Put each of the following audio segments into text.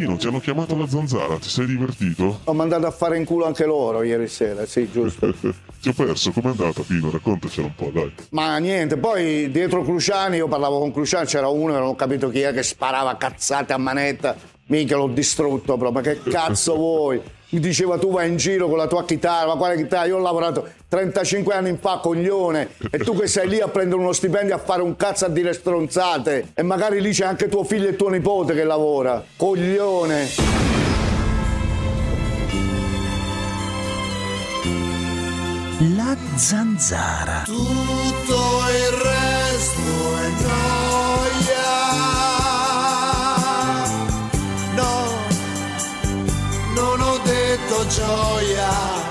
non ti hanno chiamato la zanzara? Ti sei divertito? Ho mandato a fare in culo anche loro ieri sera, sì, giusto. Ti ho perso, com'è andata Pino? Raccontacelo un po', dai. Ma niente, poi dietro Cruciani, io parlavo con Cruciani, c'era uno, non ho capito chi è, che sparava cazzate a manetta. Minchia, l'ho distrutto proprio, ma che cazzo vuoi? Mi diceva tu vai in giro con la tua chitarra, ma quale chitarra? Io ho lavorato 35 anni fa, coglione, e tu che sei lì a prendere uno stipendio a fare un cazzo a dire stronzate, e magari lì c'è anche tuo figlio e tuo nipote che lavora, coglione. La zanzara. Tutto il resto è noia. No, non ho detto gioia.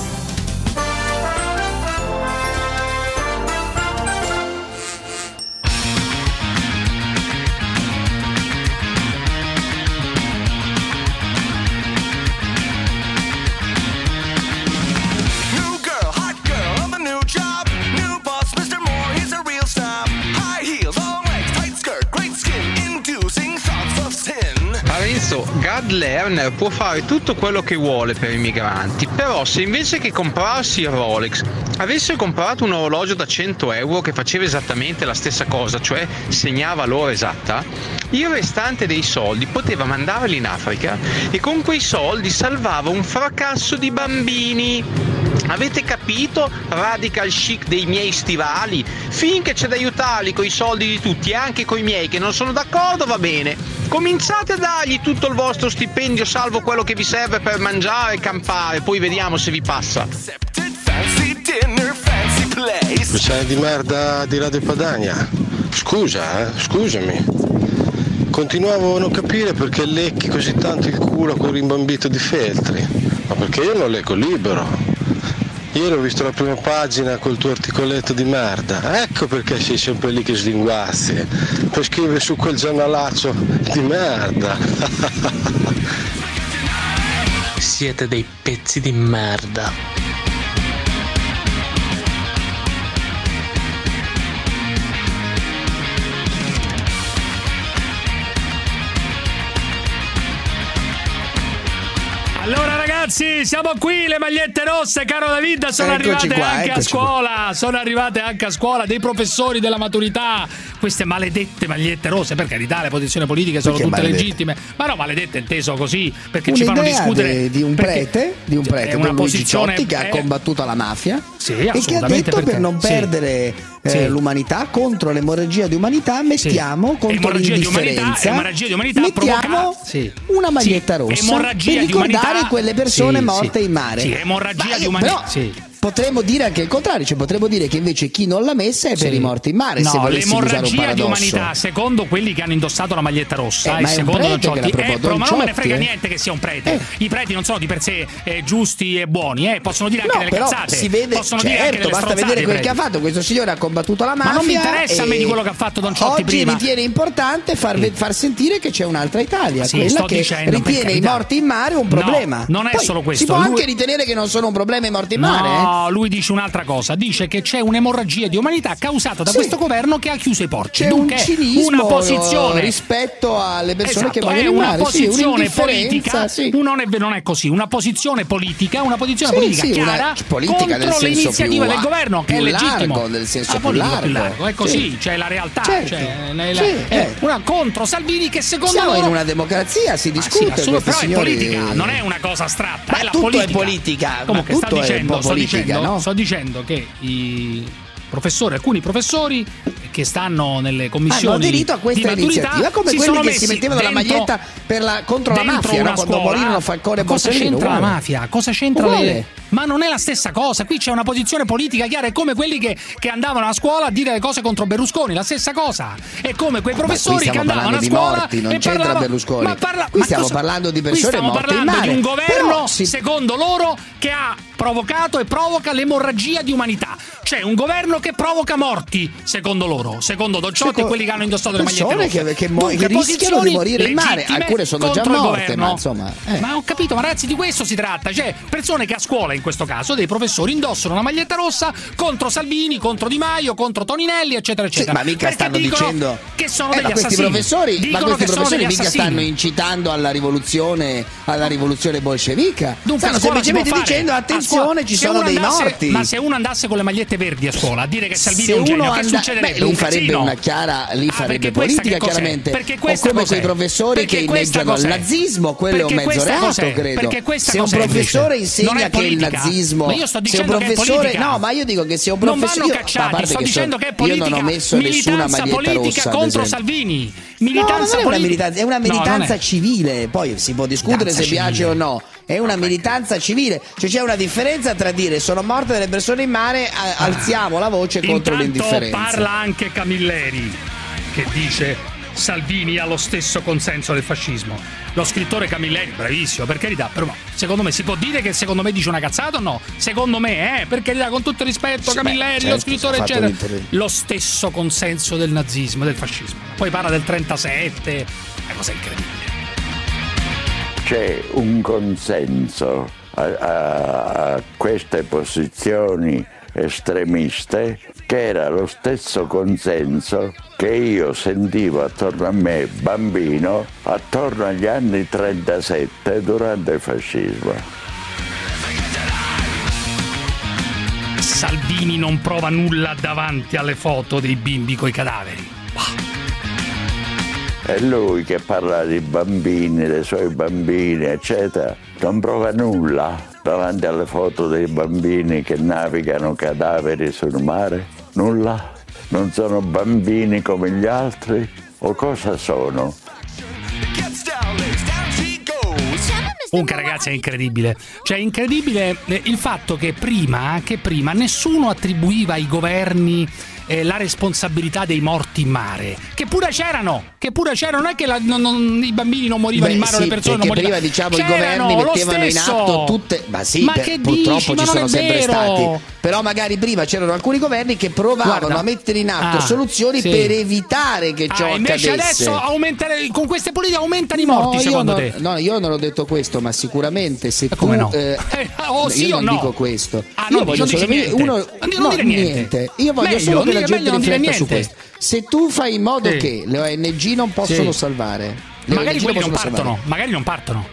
Gad Lerner può fare tutto quello che vuole per i migranti, però se invece che comprarsi il Rolex avesse comprato un orologio da 100 euro che faceva esattamente la stessa cosa, cioè segnava l'ora esatta, il restante dei soldi poteva mandarli in Africa e con quei soldi salvava un fracasso di bambini. Avete capito? Radical chic dei miei stivali. Finché c'è da aiutarli coi soldi di tutti e anche coi miei che non sono d'accordo va bene. Cominciate a dargli tutto il vostro stipendio salvo quello che vi serve per mangiare e campare, poi vediamo se vi passa. Cruciani di merda di Radio Padania. Scusami. Continuavo a non capire perché lecchi così tanto il culo con rimbambito di Feltri. Ma perché io non leggo Libero. Ieri ho visto la prima pagina col tuo articoletto di merda. Ecco perché sei sempre lì che slinguazzi. Per scrivere su quel giornalaccio di merda. Siete dei pezzi di merda. Allora ragazzi, siamo qui, le magliette rosse, caro David, sono arrivate anche a scuola, sono arrivate anche a scuola dei professori della maturità, queste maledette magliette rosse, per carità le posizioni politiche sono tutte legittime, ma no, maledette inteso così, perché ci fanno discutere di un prete, una posizione Ciotti che ha combattuto la mafia, sì, e che ha detto per non perdere l'umanità, contro l'emorragia di umanità mettiamo contro l'indifferenza, mettiamo una maglietta rossa per ricordare quelle persone morte in mare. Sì, emorragia di umanità. Potremmo dire anche il contrario, cioè potremmo dire che invece chi non l'ha messa è per i morti in mare. No, se volessimo usare un l'emorragia paradosso. di umanità, secondo quelli che hanno indossato la maglietta rossa, ma secondo Don Ciotti, ma non me ne frega Ciotti, niente che sia un prete. I preti non sono di per sé giusti e buoni, possono dire anche delle cazzate. Si vede, possono dire anche delle basta vedere quel che ha fatto. Questo signore ha combattuto la mafia. Ma non mi interessa a me di quello che ha fatto Don Ciotti prima. Oggi ritiene importante far sentire che c'è un'altra Italia, quella che ritiene i morti in mare un problema. Non è solo questo. Si può anche ritenere che non sono un problema i morti in mare. No, lui dice un'altra cosa, dice che c'è un'emorragia di umanità causata da questo governo che ha chiuso i porti. C'è dunque un cinismo una posizione rispetto alle persone che vogliono è in una mare, posizione politica, non è così, una posizione politica chiara politica contro nel senso l'iniziativa più del governo che è legittimo, largo, nel senso più largo. È così, c'è la realtà, una contro Salvini che secondo siamo loro in una democrazia, si discute, però è politica, non è una cosa astratta, è la politica. È politica. Comunque sto dicendo che alcuni professori che stanno nelle commissioni hanno aderito a questa iniziativa, come quelli che si mettevano la maglietta contro la mafia, quando morirono Falcone e Borsellino. Cosa c'entra la mafia? Cosa c'entra Ma non è la stessa cosa, qui c'è una posizione politica chiara, è come quelli che andavano a scuola a dire le cose contro Berlusconi, la stessa cosa. È come quei professori che andavano a scuola morti, non e c'entra Berlusconi. Qui stiamo parlando di persone morte in mare. Di un governo, secondo loro, che ha provocato e provoca l'emorragia di umanità. C'è un governo che provoca morti, secondo loro, secondo Don Ciotti e quelli che hanno indossato le magliette rosse. Che rischiano di morire in mare, alcune sono già morte, ma insomma. Ma ho capito, ma ragazzi, di questo si tratta. Cioè, persone che a scuola, in questo caso, dei professori indossano una maglietta rossa contro Salvini, contro Di Maio, contro Toninelli, eccetera, eccetera. Sì, ma mica stanno dicendo che sono degli questi assassini. professori mica stanno incitando alla rivoluzione bolscevica. Dunque, stanno semplicemente dicendo attenzione, ci sono dei morti. Ma se uno andasse con le magliette verdi a scuola a dire che Salvini è un genio, che succederebbe? Lì farebbe una chiara, farebbe politica, chiaramente. O come quei professori che inneggiano al nazismo, quello è un mezzo reato, credo. Se un professore insegna che il nazismo, ma io sto dicendo che è politica. No, ma io dico che se un professore, non vanno cacciati, sto dicendo che è politica. Io non ho messo nessuna maglietta rossa contro Salvini. È una militanza civile, poi si può discutere se piace o no. È una militanza civile, cioè c'è una differenza tra dire sono morte delle persone in mare, alziamo la voce contro l'indifferenza. Parla anche Camilleri, che dice Salvini ha lo stesso consenso del fascismo. Lo scrittore Camilleri, bravissimo, per carità, però secondo me si può dire che secondo me dice una cazzata o no? Secondo me, per carità, con tutto il rispetto, sì, Camilleri, lo scrittore eccetera, lo stesso consenso del nazismo e del fascismo. Poi parla del 37, è una cosa incredibile. C'è un consenso a queste posizioni estremiste che era lo stesso consenso che io sentivo attorno a me bambino attorno agli anni 37 durante il fascismo. Salvini non prova nulla davanti alle foto dei bimbi coi cadaveri. E lui che parla di bambini, dei suoi bambini, eccetera, non prova nulla davanti alle foto dei bambini che navigano cadaveri sul mare? Nulla? Non sono bambini come gli altri? O cosa sono? Comunque ragazzi è incredibile, cioè è incredibile il fatto che prima nessuno attribuiva ai governi la responsabilità dei morti in mare, che pure c'erano, non è che i bambini non morivano in mare, le persone non morivano. Prima diciamo i governi mettevano in atto tutte, ma sì, purtroppo ci sono sempre stati, però magari prima c'erano alcuni governi che provavano a mettere in atto soluzioni per evitare che ciò invece accadesse. Adesso con queste politiche aumentano i morti, secondo te? No, io non ho detto questo, ma sicuramente se tu come no? Sì io o non no? dico questo. Io voglio solo niente. Io voglio solo che la gente rifletta su questo. Se tu fai in modo che le ONG non possono salvare, magari quelli non partono, magari tra un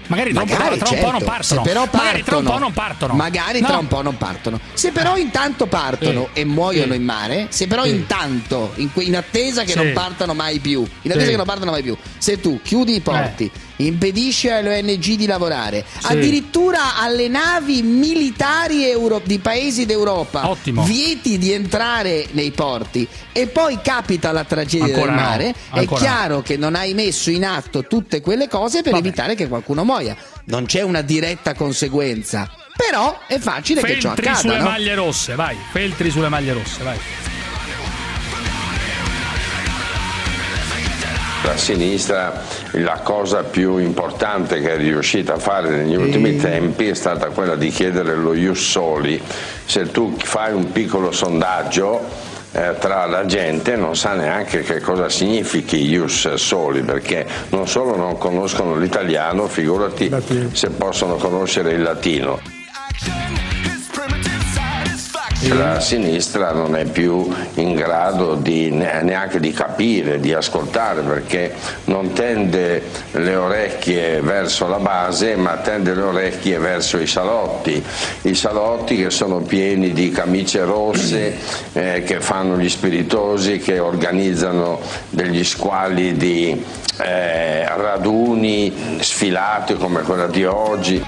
po' non partono. Se però intanto partono e muoiono in mare, se però intanto in attesa che non partano mai più, se tu chiudi i porti, impedisci alle ONG di lavorare, addirittura alle navi militari di paesi d'Europa, vieti di entrare nei porti e poi capita la tragedia del mare, è chiaro che non hai messo in atto tutte quelle cose per evitare che qualcuno muoia. Non c'è una diretta conseguenza, però è facile che ciò accada. Feltri sulle maglie rosse, vai. La sinistra, la cosa più importante che è riuscita a fare negli ultimi tempi è stata quella di chiedere lo ius soli. Se tu fai un piccolo sondaggio tra la gente non sa neanche che cosa significhi ius soli, perché non solo non conoscono l'italiano, figurati se possono conoscere il latino. La sinistra non è più in grado neanche di capire, di ascoltare, perché non tende le orecchie verso la base, ma tende le orecchie verso i salotti che sono pieni di camicie rosse, che fanno gli spiritosi, che organizzano degli squali di raduni, sfilati come quella di oggi.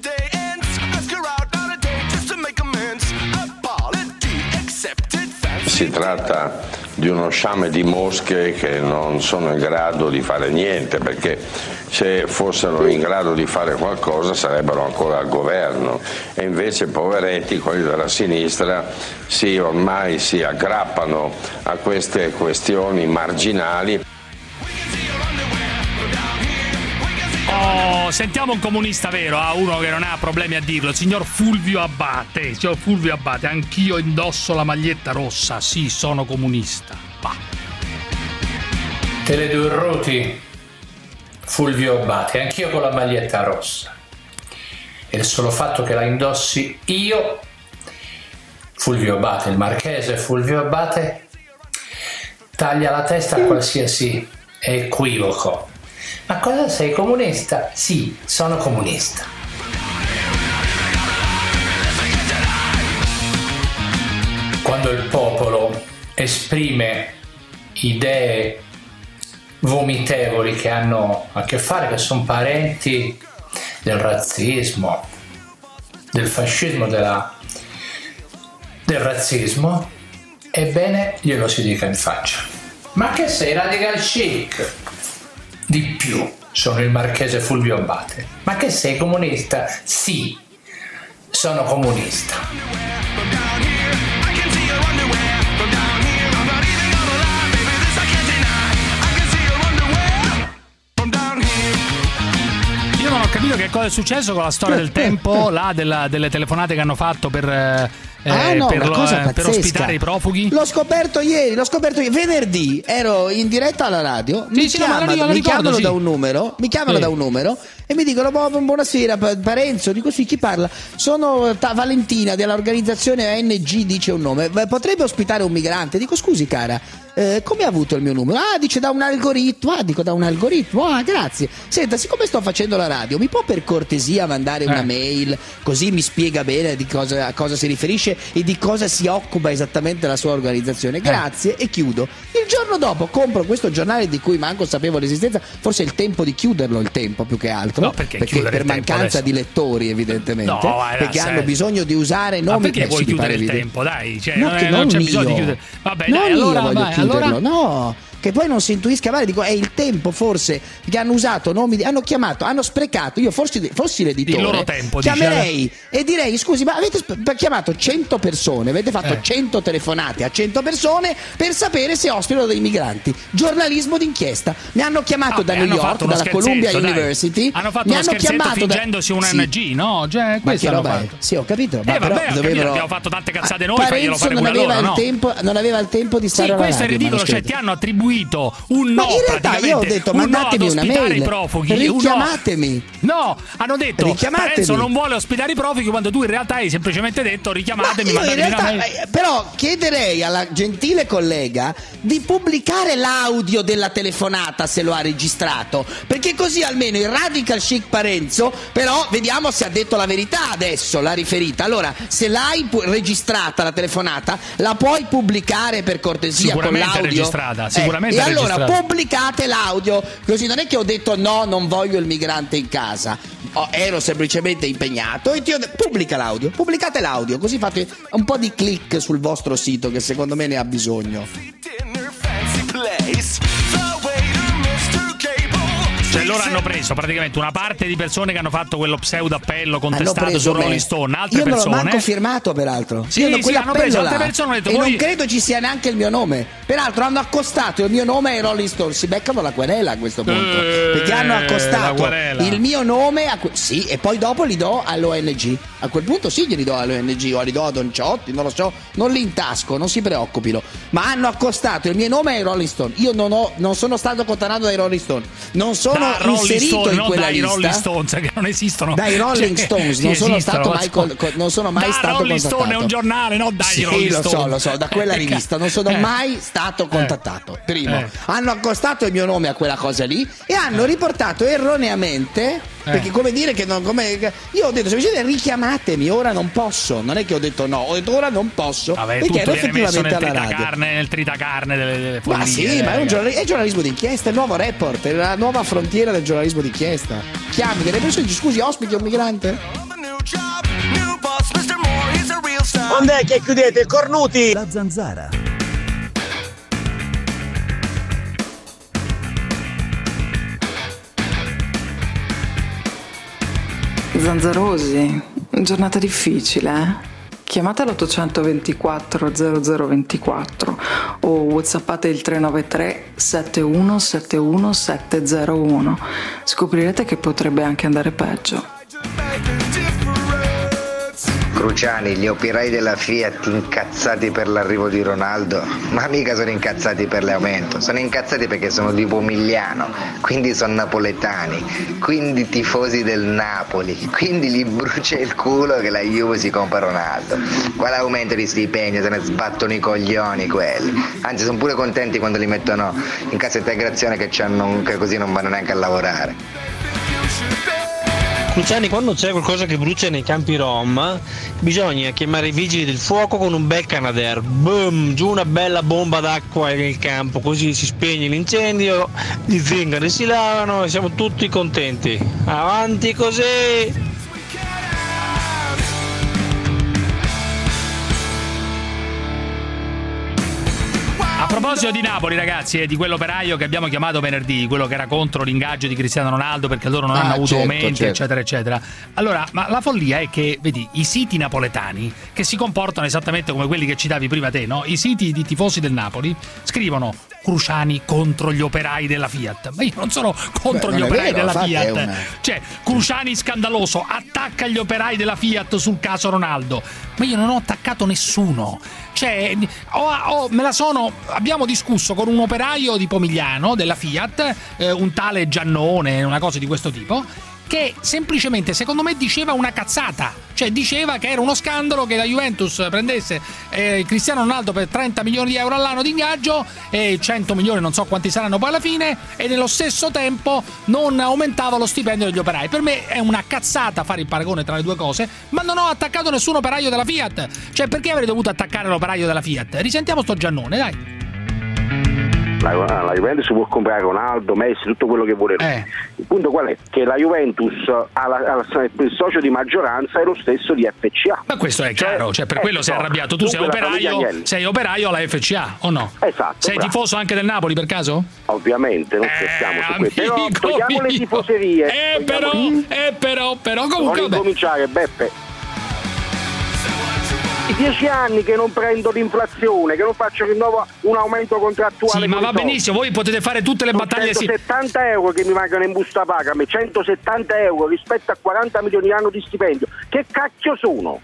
Si tratta di uno sciame di mosche che non sono in grado di fare niente, perché se fossero in grado di fare qualcosa sarebbero ancora al governo, e invece poveretti, quelli della sinistra, ormai si aggrappano a queste questioni marginali. Oh, sentiamo un comunista vero, uno che non ha problemi a dirlo, il signor Fulvio Abbate. Signor Fulvio Abbate, anch'io indosso la maglietta rossa, sì, sono comunista. Bah. Tele2 Fulvio Abbate, anch'io con la maglietta rossa. E il solo fatto che la indossi io, Fulvio Abbate, il marchese Fulvio Abbate, taglia la testa a qualsiasi equivoco. Ma cosa sei, comunista? Sì, sono comunista. Quando il popolo esprime idee vomitevoli che hanno a che fare, che sono parenti del razzismo, del fascismo, del razzismo, ebbene glielo si dica in faccia. Ma che sei, radical chic? Di più, sono il marchese Fulvio Abbate. Ma che sei, comunista? Sì, sono comunista. Io non ho capito che cosa è successo con la storia del tempo, là delle telefonate che hanno fatto per ospitare i profughi. L'ho scoperto ieri, venerdì ero in diretta alla radio, mi chiamano da un numero e mi dicono buonasera Parenzo, dico sì, chi parla? Sono Valentina dell'organizzazione ONG, dice un nome, potrebbe ospitare un migrante? Dico scusi cara, come ha avuto il mio numero? Dice da un algoritmo. Dico da un algoritmo, grazie. Senta, siccome sto facendo la radio, mi può per cortesia mandare una mail, così mi spiega bene a cosa si riferisce e di cosa si occupa esattamente la sua organizzazione? Grazie, e chiudo. Il giorno dopo compro questo giornale di cui manco sapevo l'esistenza, forse è il tempo di chiuderlo, il tempo più che altro, no, perché per mancanza di lettori evidentemente, perché hanno bisogno di usare nomi. Ma perché vuoi chiudere il tempo? Dai, cioè, non c'è bisogno di chiudere. Vabbè, dai, allora voglio chiuderlo. No, che poi non si intuisca male, dico è il tempo forse che hanno usato nomi, hanno sprecato, io fossi l'editore, il loro tempo, chiamerei e direi scusi, ma avete chiamato 100 persone, avete fatto 100 telefonate a 100 persone per sapere se ospitano dei migranti, giornalismo d'inchiesta, mi hanno chiamato da New York, dalla Columbia University, hanno fatto uno scherzetto fingendosi un ONG, no? Cioè, questo hanno fatto. Sì, ho capito, ma però abbiamo fatto tante cazzate noi, faglielo fare non pure aveva loro, non aveva il tempo di stare alla radio. Questo è ridicolo, cioè ti hanno attribuito un no, ma in realtà io ho detto mandatemi una mail, richiamatemi. No, hanno detto Parenzo non vuole ospitare i profughi, quando tu in realtà hai semplicemente detto richiamatemi, mandatemi una mail. Però chiederei alla gentile collega di pubblicare l'audio della telefonata se lo ha registrato, perché così almeno il radical chic Parenzo, però vediamo se ha detto la verità adesso, l'ha riferita. Allora, se l'hai registrata la telefonata, la puoi pubblicare per cortesia con l'audio? Registrata, sicuramente e allora registrata. Pubblicate l'audio, così non è che ho detto no, non voglio il migrante in casa, ero semplicemente impegnato e ti ho detto pubblicate l'audio, così fate un po' di click sul vostro sito che secondo me ne ha bisogno. Cioè loro hanno preso praticamente una parte di persone che hanno fatto quello pseudo appello contestato su Rolling Stone, altre persone. Io non l'ho manco firmato peraltro. Sì, hanno preso altre persone, e non credo ci sia neanche il mio nome. Peraltro hanno accostato il mio nome ai Rolling Stone, si beccano la querela a questo punto, perché hanno accostato il mio nome sì, e poi dopo li do all'ONG. A quel punto sì, glieli do all'ONG o li do a Don Ciotti, non lo so, non li intasco, non si preoccupino. Ma hanno accostato il mio nome ai Rolling Stone. Io non sono stato condannato dai Rolling Stone, non sono inserito in quella lista. Dai Rolling Stones che non esistono. Dai Rolling Stones non sono stato mai non sono mai stato Rolling contattato. Stone è un giornale, no? Dai Rolling Stone. Lo so, da quella rivista non sono mai stato contattato. Primo, hanno accostato il mio nome a quella cosa lì e hanno riportato erroneamente, perché come dire che io ho detto semplicemente richiamatemi, ora non posso, non è che ho detto no, ho detto ora non posso. Perché ero effettivamente alla radio nel tritacarne delle follie. Ma sì, ma è giornalismo d'inchiesta, è il nuovo report, è la nuova frontiera del giornalismo d'inchiesta. Chiami delle persone, scusi, ospiti un migrante? Quando è che chiudete, cornuti? La Zanzara. Zanzarosi, giornata difficile, eh? Chiamate l'824 0024 o whatsappate il 393 7171 701. Scoprirete che potrebbe anche andare peggio. Cruciani, gli operai della Fiat incazzati per l'arrivo di Ronaldo, ma mica sono incazzati per l'aumento, sono incazzati perché sono di Pomigliano, quindi sono napoletani, quindi tifosi del Napoli, quindi gli brucia il culo che la Juve si compra Ronaldo. Quale aumento di stipendio, se ne sbattono i coglioni quelli, anzi sono pure contenti quando li mettono in cassa integrazione che così non vanno neanche a lavorare. Luciani, quando c'è qualcosa che brucia nei campi rom, bisogna chiamare i vigili del fuoco con un bel Canadair. Boom, giù una bella bomba d'acqua nel campo, così si spegne l'incendio, gli zingari si lavano e siamo tutti contenti. Avanti così! A proposito di Napoli, ragazzi, e di quell'operaio che abbiamo chiamato venerdì, quello che era contro l'ingaggio di Cristiano Ronaldo perché loro non hanno avuto aumenti, eccetera, eccetera. Allora, ma la follia è che, vedi, i siti napoletani, che si comportano esattamente come quelli che citavi prima te, no? I siti di tifosi del Napoli scrivono Cruciani contro gli operai della Fiat. Ma io non sono contro gli operai della Fiat. Cioè, Cruciani scandaloso, attacca gli operai della Fiat sul caso Ronaldo. Ma io non ho attaccato nessuno. Cioè, abbiamo discusso con un operaio di Pomigliano della Fiat, un tale Giannone, una cosa di questo tipo, che semplicemente secondo me diceva una cazzata, cioè diceva che era uno scandalo che la Juventus prendesse Cristiano Ronaldo per 30 milioni di euro all'anno di ingaggio e 100 milioni non so quanti saranno poi alla fine, e nello stesso tempo non aumentava lo stipendio degli operai. Per me è una cazzata fare il paragone tra le due cose, ma non ho attaccato nessun operaio della Fiat. Cioè, perché avrei dovuto attaccare l'operaio della Fiat? Risentiamo sto Giannone, dai. La Juventus può comprare Ronaldo, Messi, tutto quello che vuole. Il punto qual è? Che la Juventus il socio di maggioranza è lo stesso di FCA. Ma questo è chiaro, cioè per quello sei arrabbiato. Tu sei operaio alla FCA o no? Esatto. Sei tifoso anche del Napoli per caso? Ovviamente, non scherziamo su questo. Però togliamo le tifoserie. Però comunque. Non ricominciare, Beppe. I 10 anni che non prendo l'inflazione, che non faccio un aumento contrattuale. Sì, ma va benissimo, voi potete fare tutte le battaglie. 170 euro che mi mancano in busta paga, 170 euro rispetto a 40 milioni l'anno di stipendio. Che cacchio sono?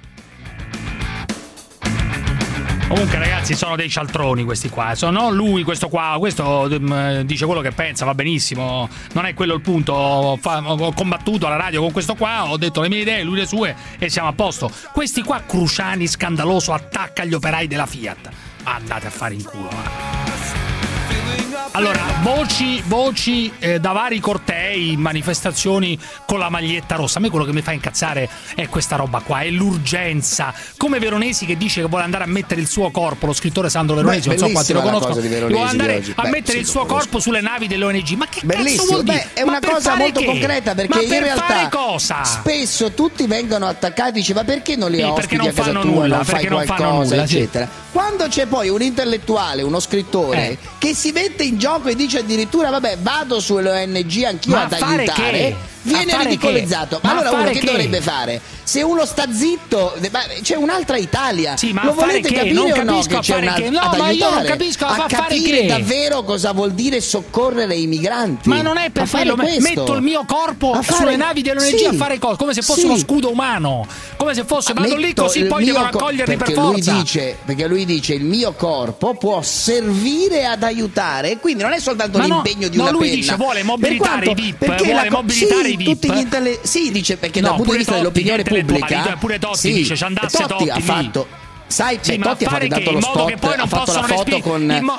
Comunque, ragazzi, sono dei cialtroni questi qua. Sono lui, questo dice quello che pensa, va benissimo. Non è quello il punto. Ho combattuto alla radio con questo qua, ho detto le mie idee, lui le sue, e siamo a posto. Questi qua, Cruciani scandaloso, attacca gli operai della Fiat. Andate a fare in culo. Allora, voci da vari cortei, manifestazioni con la maglietta rossa. A me quello che mi fa incazzare è questa roba qua, è l'urgenza. Come Veronesi che dice che vuole andare a mettere il suo corpo, lo scrittore Sandro Veronesi, non so quanti lo conoscono, vuole andare a mettere il suo corpo sulle navi dell'ONG. Ma che cazzo vuol dire? È una cosa molto concreta, perché in realtà cosa? Spesso tutti vengono attaccati, dice ma perché non li ospiti a casa tua, nulla, non fai qualcosa, eccetera. Quando c'è poi un intellettuale, uno scrittore che si mette in gioco e dice addirittura vabbè vado sulle ONG anch'io ad aiutare, viene ridicolizzato. Ma allora uno che dovrebbe fare? Se uno sta zitto, c'è un'altra Italia. Sì, ma lo volete capire non o no? Che c'è ad ma io non capisco a capire davvero cosa vuol dire soccorrere i migranti. Ma non è per quello, metto il mio corpo sulle navi dell'ONG a fare cose, come se fosse uno scudo umano, come se fosse vado lì così poi devono accoglierli per forza. Perché lui dice il mio corpo può servire ad aiutare, quindi non è soltanto l'impegno di una penna. Lui dice vuole mobilitare i VIP, vuole mobilitare i VIP. Sì, dice perché dal punto di vista dell'opinione pubblica pure Totti dice ci andasse Totti ha fatto Totti ha dato lo spot, che poi non ha fatto la foto con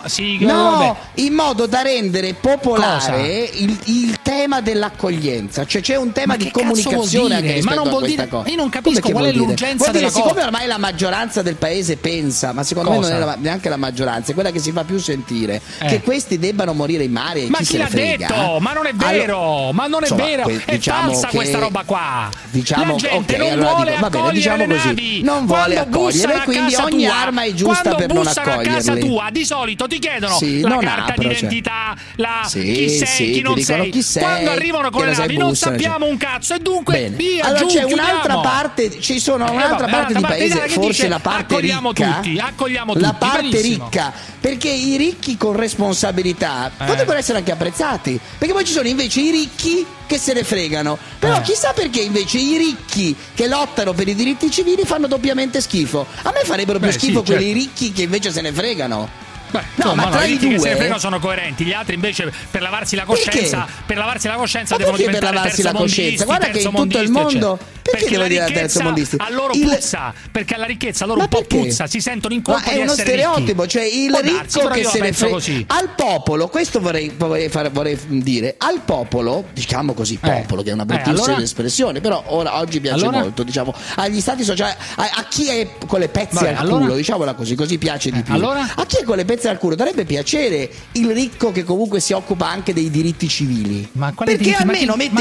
in modo da rendere popolare il tema dell'accoglienza, cioè c'è un tema di comunicazione anche rispetto a questa cosa. Io non capisco qual è l'urgenza della cosa. Siccome ormai la maggioranza del paese pensa, ma secondo me non è neanche la maggioranza, è quella che si fa più sentire, che questi debbano morire in mare. Ma chi l'ha detto? Ma non è vero, è falsa questa roba qua. La gente non vuole accogliere le navi. Non vuole accogliere, quindi casa ogni tua, arma è giusta quando per non bussano a casa accoglierli. tua, di solito ti chiedono Sì, la non carta apro, d'identità, Sì, chi sei, sì, chi non ti dicono sei. chi sei, Quando arrivano con che le cosa navi non bussano, sappiamo un cazzo e dunque Bene. via, Allora giù, c'è un'altra chiudiamo. parte, ci sono un'altra vabbè, parte di l'altra paese, parte che forse dice, la parte accogliamo ricca, tutti, la parte benissimo. ricca, perché i ricchi con responsabilità potrebbero essere anche apprezzati, perché poi ci sono invece i ricchi che se ne fregano, però chissà perché invece i ricchi che lottano per i diritti civili fanno doppiamente schifo. A me farebbero più schifo quelli ricchi che invece se ne fregano. No, ma tra i due che se ne fregano sono coerenti, gli altri invece per lavarsi la coscienza, devono diventare terzomondisti, guarda che in tutto il mondo perché devono diventare terzomondisti? A loro puzza, perché alla ricchezza a loro un po' puzza, si sentono in colpa di essere ricchi. È uno stereotipo, cioè il ricco che se ne frega. Così. Al popolo, questo vorrei dire, al popolo, diciamo così, popolo che è una bruttissima espressione, però oggi piace molto, diciamo, agli stati sociali, a chi è con le pezze al culo, diciamola così piace di più. A chi è con le pezze al culo dovrebbe piacere il ricco che comunque si occupa anche dei diritti civili, perché almeno mette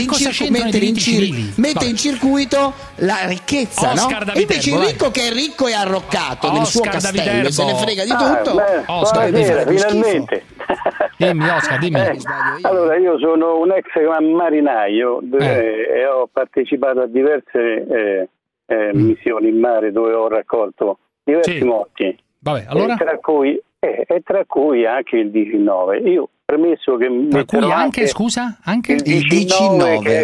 in circuito la ricchezza, no? E invece il ricco che è ricco e arroccato nel suo castello e se ne frega di tutto. Finalmente. Dimmi Oscar, dimmi. Allora, io sono un ex marinaio e ho partecipato a diverse missioni in mare dove ho raccolto diversi morti. Vabbè, allora? E tra cui anche il 19. Io premesso che anche scusa? Anche il 19 che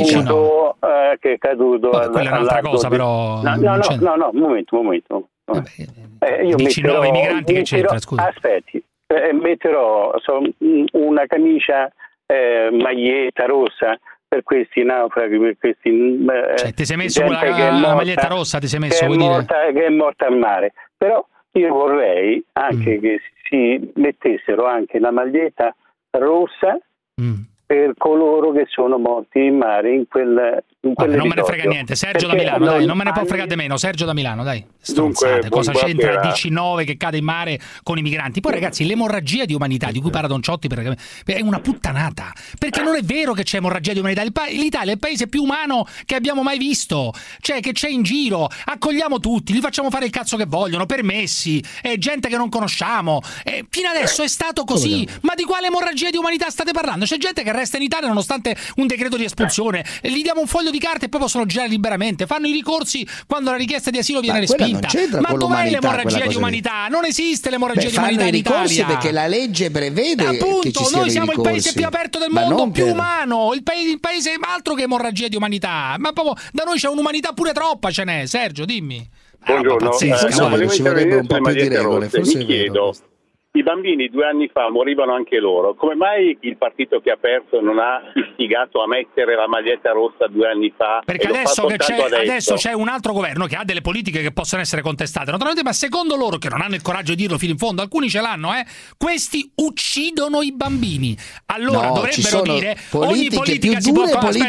è caduto quella è un'altra cosa però. No, un momento. Io 19 migranti che c'entra, scusa. Aspetti. Metterò una camicia maglietta rossa per questi naufraghi, per questi ti sei messo la maglietta rossa, ti sei messo, che è morta al mare. Però io vorrei anche che si mettessero anche la maglietta rossa per coloro che sono morti in mare in quel non me ne frega niente. Sergio da Milano, dai, non me ne può fregare meno. Sergio da Milano, dai. Stronzate, cosa c'entra il DC-9 che cade in mare con i migranti? Poi ragazzi, l'emorragia di umanità di cui parla Don Ciotti è una puttanata, perché non è vero che c'è emorragia di umanità. L'Italia è il paese più umano che abbiamo mai visto, cioè che c'è in giro, accogliamo tutti, li facciamo fare il cazzo che vogliono, permessi, gente che non conosciamo, fino adesso è stato così. Ma di quale emorragia di umanità state parlando? C'è gente che resta in Italia nonostante un decreto di espulsione, gli diamo un foglio di carte e poi possono girare liberamente, fanno i ricorsi quando la richiesta di asilo viene respinta. Ma dov'è l'emorragia di umanità? Non esiste l'emorragia di umanità in Italia, perché la legge prevede appunto, che ci siano noi siamo i il paese più aperto del mondo, più umano, il paese altro che emorragia di umanità, ma proprio da noi c'è un'umanità pure troppa, ce n'è. Sergio, dimmi. Buongiorno, ci vorrebbe un po' più di regole, forse mi chiedo, i bambini 2 anni fa morivano anche loro, come mai il partito che ha perso non ha istigato a mettere la maglietta rossa 2 anni fa? Perché adesso c'è un altro governo che ha delle politiche che possono essere contestate naturalmente, ma secondo loro, che non hanno il coraggio di dirlo fino in fondo, alcuni ce l'hanno, questi uccidono i bambini. Allora dovrebbero dire ogni politica si può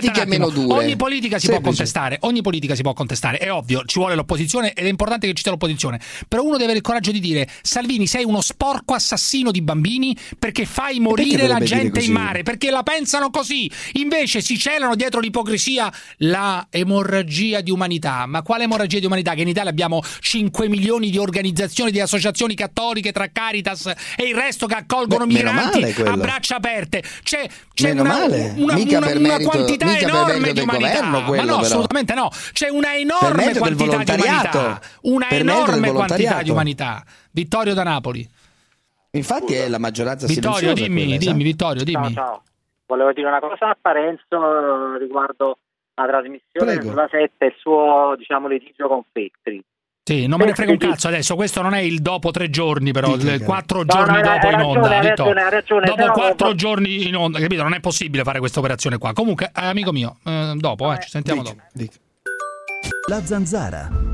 contestare, ogni politica si può contestare, è ovvio, ci vuole l'opposizione ed è importante che ci sia l'opposizione, però uno deve avere il coraggio di dire: Salvini, sei uno sporco assassino di bambini perché fai morire la gente in mare, perché la pensano così. Invece si celano dietro l'ipocrisia la emorragia di umanità. Ma quale emorragia di umanità? Che in Italia abbiamo 5 milioni di organizzazioni, di associazioni cattoliche tra Caritas e il resto che accolgono migranti a braccia aperte. C'è una quantità enorme di umanità. Ma no, assolutamente no. C'è una enorme quantità di umanità. Una enorme quantità di umanità. Vittorio da Napoli. Infatti è la maggioranza Vittorio, silenziosa. dimmi, Vittorio, dimmi. Ciao. Volevo dire una cosa a Parenzo riguardo la trasmissione sulla 7 e il suo, litigio con Feltri. Sì, non me ne frega un cazzo adesso, questo non è il dopo 3 giorni, però 4 giorni dopo in onda. Ha ragione, dopo 4 giorni in onda, capito? Non è possibile fare questa operazione qua. Comunque, amico mio, dopo, ci sentiamo dopo. La Zanzara.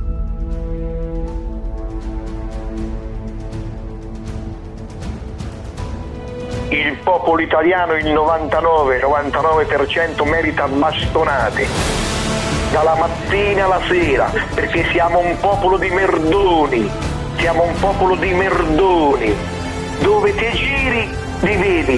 Il popolo italiano, il 99% merita bastonate dalla mattina alla sera, perché siamo un popolo di merdoni, dove te giri li vedi,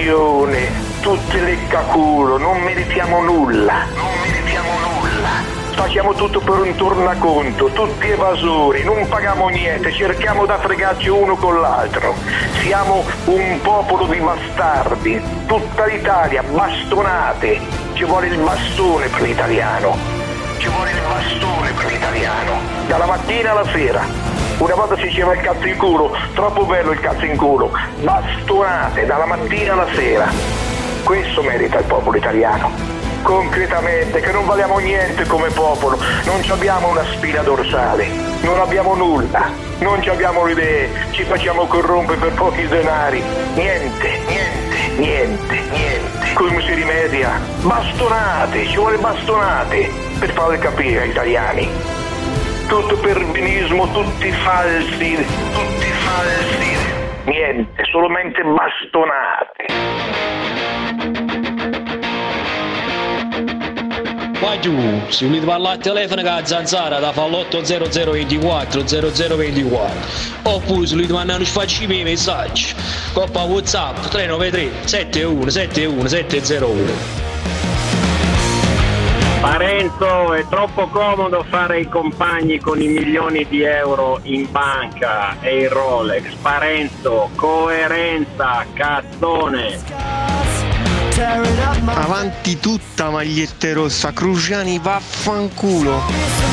corruzione, tutte le caculo, non meritiamo nulla. facciamo tutto per un tornaconto, tutti evasori, non paghiamo niente, cerchiamo da fregarci uno con l'altro. Siamo un popolo di bastardi, tutta l'Italia, bastonate. Ci vuole il bastone per l'italiano, ci vuole il bastone per l'italiano, dalla mattina alla sera. Una volta si diceva il cazzo in culo, troppo bello il cazzo in culo, bastonate dalla mattina alla sera. Questo merita il popolo italiano. Concretamente, che non valiamo niente come popolo, non abbiamo una spina dorsale, non abbiamo nulla, non abbiamo le idee, ci facciamo corrompere per pochi denari, niente. Come si rimedia? Bastonate, ci vuole bastonate per farle capire agli italiani. Tutto perbenismo, tutti falsi, niente, solamente bastonate. Qua giù, se volete parlare al telefono con la Zanzara da fa l'80024 0024 oppure se volete mandare facci i miei messaggi coppa WhatsApp 393 7171 701. Parenzo, è troppo comodo fare i compagni con i milioni di euro in banca e il Rolex. Parenzo, coerenza, cazzone. Avanti tutta magliette rossa, Cruciani vaffanculo.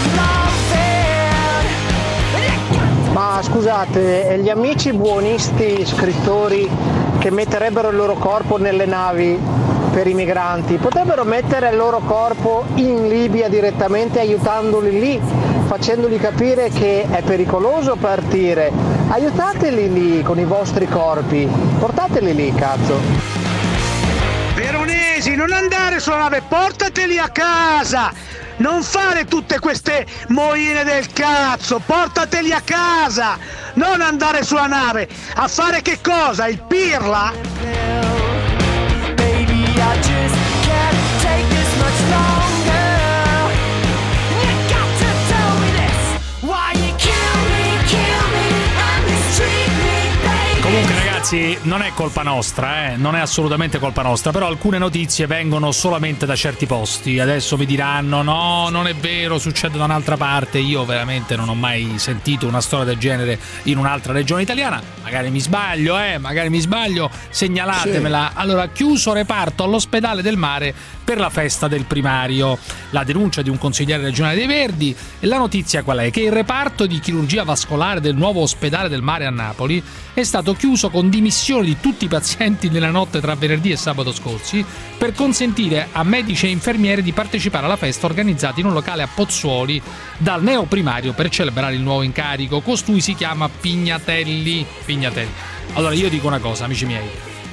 Ma scusate, e gli amici buonisti scrittori che metterebbero il loro corpo nelle navi per i migranti potrebbero mettere il loro corpo in Libia direttamente, aiutandoli lì, facendogli capire che è pericoloso partire. Aiutateli lì con i vostri corpi, portateli lì, cazzo. Veronesi, non andare sulla nave, portateli a casa! Non fare tutte queste moine del cazzo, portateli a casa! Non andare sulla nave, a fare che cosa? Il pirla? Comunque ragazzi, non è colpa nostra, non è assolutamente colpa nostra, però alcune notizie vengono solamente da certi posti. Adesso mi diranno no, non è vero, succede da un'altra parte. Io veramente non ho mai sentito una storia del genere in un'altra regione italiana. Magari mi sbaglio, segnalatemela. Sì. Allora, chiuso reparto all'ospedale del Mare per la festa del primario. La denuncia di un consigliere regionale dei Verdi. E la notizia qual è? Che il reparto di chirurgia vascolare del nuovo ospedale del Mare a Napoli è stato chiuso con dimissioni di tutti i pazienti nella notte tra venerdì e sabato scorsi per consentire a medici e infermieri di partecipare alla festa organizzata in un locale a Pozzuoli dal neoprimario per celebrare il nuovo incarico. Costui si chiama Pignatelli. Allora io dico una cosa, amici miei,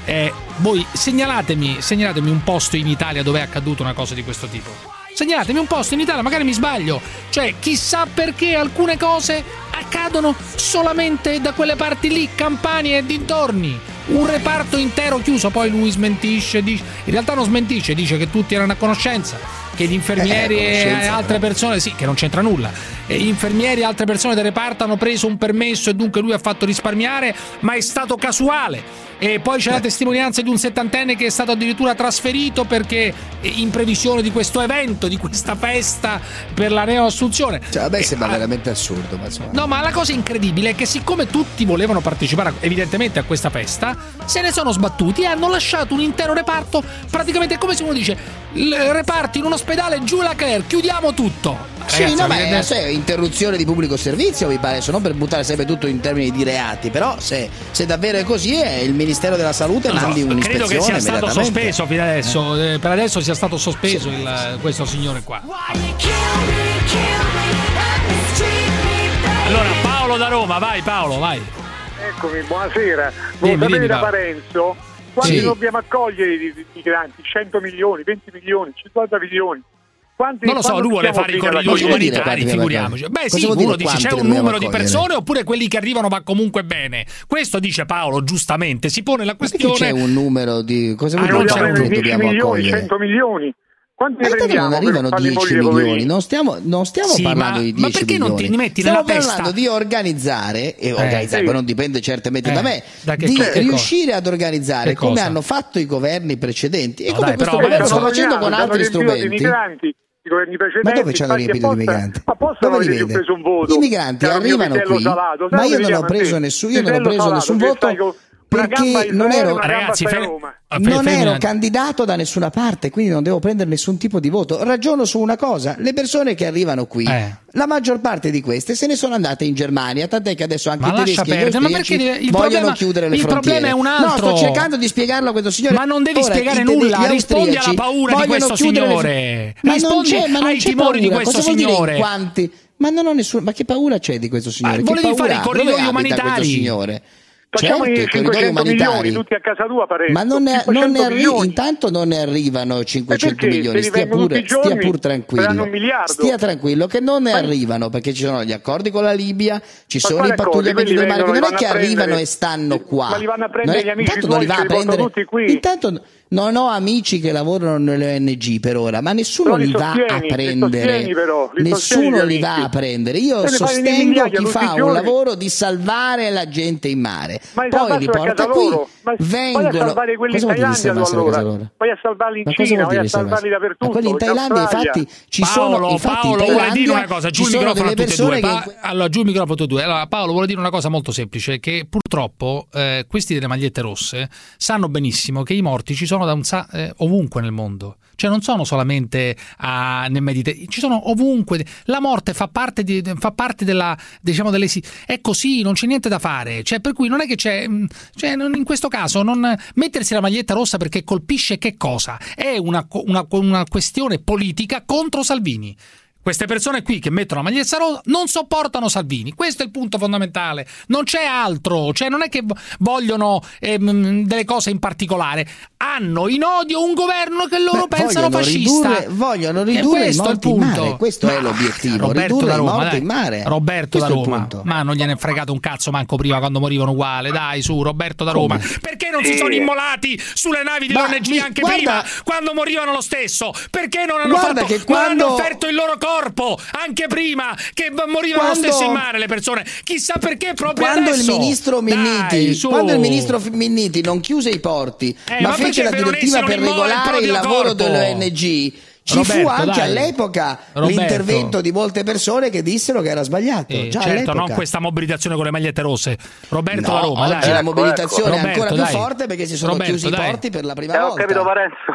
voi segnalatemi un posto in Italia dove è accaduto una cosa di questo tipo. Segnalatemi un posto in Italia, magari mi sbaglio. Cioè, chissà perché alcune cose accadono solamente da quelle parti lì, Campania e dintorni. Un reparto intero chiuso, poi lui smentisce, in realtà non smentisce, dice che tutti erano a conoscenza, che gli infermieri e altre persone, sì, che non c'entra nulla, e gli infermieri e altre persone del reparto hanno preso un permesso e dunque lui ha fatto risparmiare, ma è stato casuale. E poi c'è la testimonianza di un 70enne che è stato addirittura trasferito perché in previsione di questo evento, di questa festa per la neoassunzione. Cioè, a me sembra veramente assurdo, ma insomma. No, ma la cosa incredibile è che siccome tutti volevano partecipare evidentemente a questa festa, se ne sono sbattuti e hanno lasciato un intero reparto, praticamente come se uno dice il reparto in un ospedale, giù la Claire, chiudiamo tutto. Ragazzi, sì, no, ma è interruzione di pubblico servizio, mi pare, non per buttare sempre tutto in termini di reati, però se davvero è così, è il Ministero della Salute mandi un'ispezione. Credo che sia stato sospeso fino adesso, per adesso sia stato sospeso questo signore qua. Allora, Paolo da Roma, vai Paolo, vai. Eccomi, buonasera. Volevo sapere da Parenzo quanti dobbiamo accogliere i migranti? 100 milioni, 20 milioni, 50 milioni? Non lo so, lui vuole fare i corridoi umanitari, figuriamoci. Beh sì, uno dice c'è un numero di persone oppure quelli che arrivano va comunque bene. Questo dice Paolo, giustamente, si pone la questione. C'è un numero di cosa vuol dire che dobbiamo accogliere? 100 milioni. Quanti non arrivano 10 milioni, non stiamo parlando di 10 ma perché milioni. Non ti metti stiamo nella testa? parlando di organizzare, poi non dipende certamente da me, di riuscire ad organizzare come hanno fatto i governi precedenti e come questo governo sta facendo con altri strumenti. i governi precedenti. Ma dove ci hanno riempito i migranti? Apposta non avete preso un voto. I migranti arrivano qui, ma io non ho preso nessun voto. Perché non ero candidato da nessuna parte, quindi non devo prendere nessun tipo di voto. Ragiono su una cosa: le persone che arrivano qui, la maggior parte di queste se ne sono andate in Germania, tant'è che adesso anche i tedeschi e gli austriaci vogliono chiudere le frontiere. Il problema è un altro. No, sto cercando di spiegarlo a questo signore. Ma non devi spiegare nulla, rispondi alla paura di questo signore. Rispondi ai timori di questo signore. Ma non ho nessuno. Ma che paura c'è di questo signore? Volevi fare i corridoi umanitari. Facciamo i 500 milioni tutti a casa tua, Parenzo. Ma intanto non ne arrivano 500 milioni, stia pur tranquillo. Stia tranquillo che non ne arrivano, perché ci sono gli accordi con la Libia, ci sono i pattugliamenti del mare, non è che arrivano e stanno qua. Ma li vanno a prendere gli amici intanto non li va a prendere tutti qui. Intanto non ho amici che lavorano nelle ONG per ora, ma nessuno li va a prendere. Nessuno li va a prendere. Io sostengo chi fa un lavoro di salvare la gente in mare. Poi li porta qui, vengono. Vai a salvare quelli in Thailandia allora. Vai a salvarli in Cina, vai a salvarli dappertutto. Ma quelli in Thailandia infatti ci sono. Paolo vuole dire una cosa, giù il microfono a tutti e due. Allora, giù il microfono a tutti e due. Allora, Paolo vuole dire una cosa molto semplice, che purtroppo questi delle magliette rosse sanno benissimo che i morti ci sono ovunque nel mondo. Cioè non sono solamente nel Mediterraneo, ci sono ovunque. La morte fa parte della, diciamo, è così, non c'è niente da fare. Cioè, per cui non è che in questo caso non mettersi la maglietta rossa perché colpisce che cosa? È una questione politica contro Salvini. Queste persone qui che mettono la maglietta rossa non sopportano Salvini, questo è il punto fondamentale, non c'è altro, cioè non è che vogliono delle cose in particolare, hanno in odio un governo che loro pensano fascista. Vogliono ridurre i morti in mare, questo è l'obiettivo, ridurre i morti in mare. Roberto da Roma, ma non gliene è fregato un cazzo manco prima quando morivano uguale, dai su Roberto da Roma, perché non si sono immolati sulle navi dell'ONG anche prima quando morivano lo stesso, perché non hanno offerto il loro corpo anche prima che morivano lo stesso in mare le persone, chissà perché proprio adesso. Quando il ministro Minniti non chiuse i porti ma fece la direttiva per regolare il lavoro delle ONG, fu anche all'epoca l'intervento di molte persone che dissero che era sbagliato. Certo, non questa mobilitazione con le magliette rosse. Roberto da Roma, oggi la mobilitazione è ancora più forte perché si sono chiusi i porti per la prima volta. Ho capito,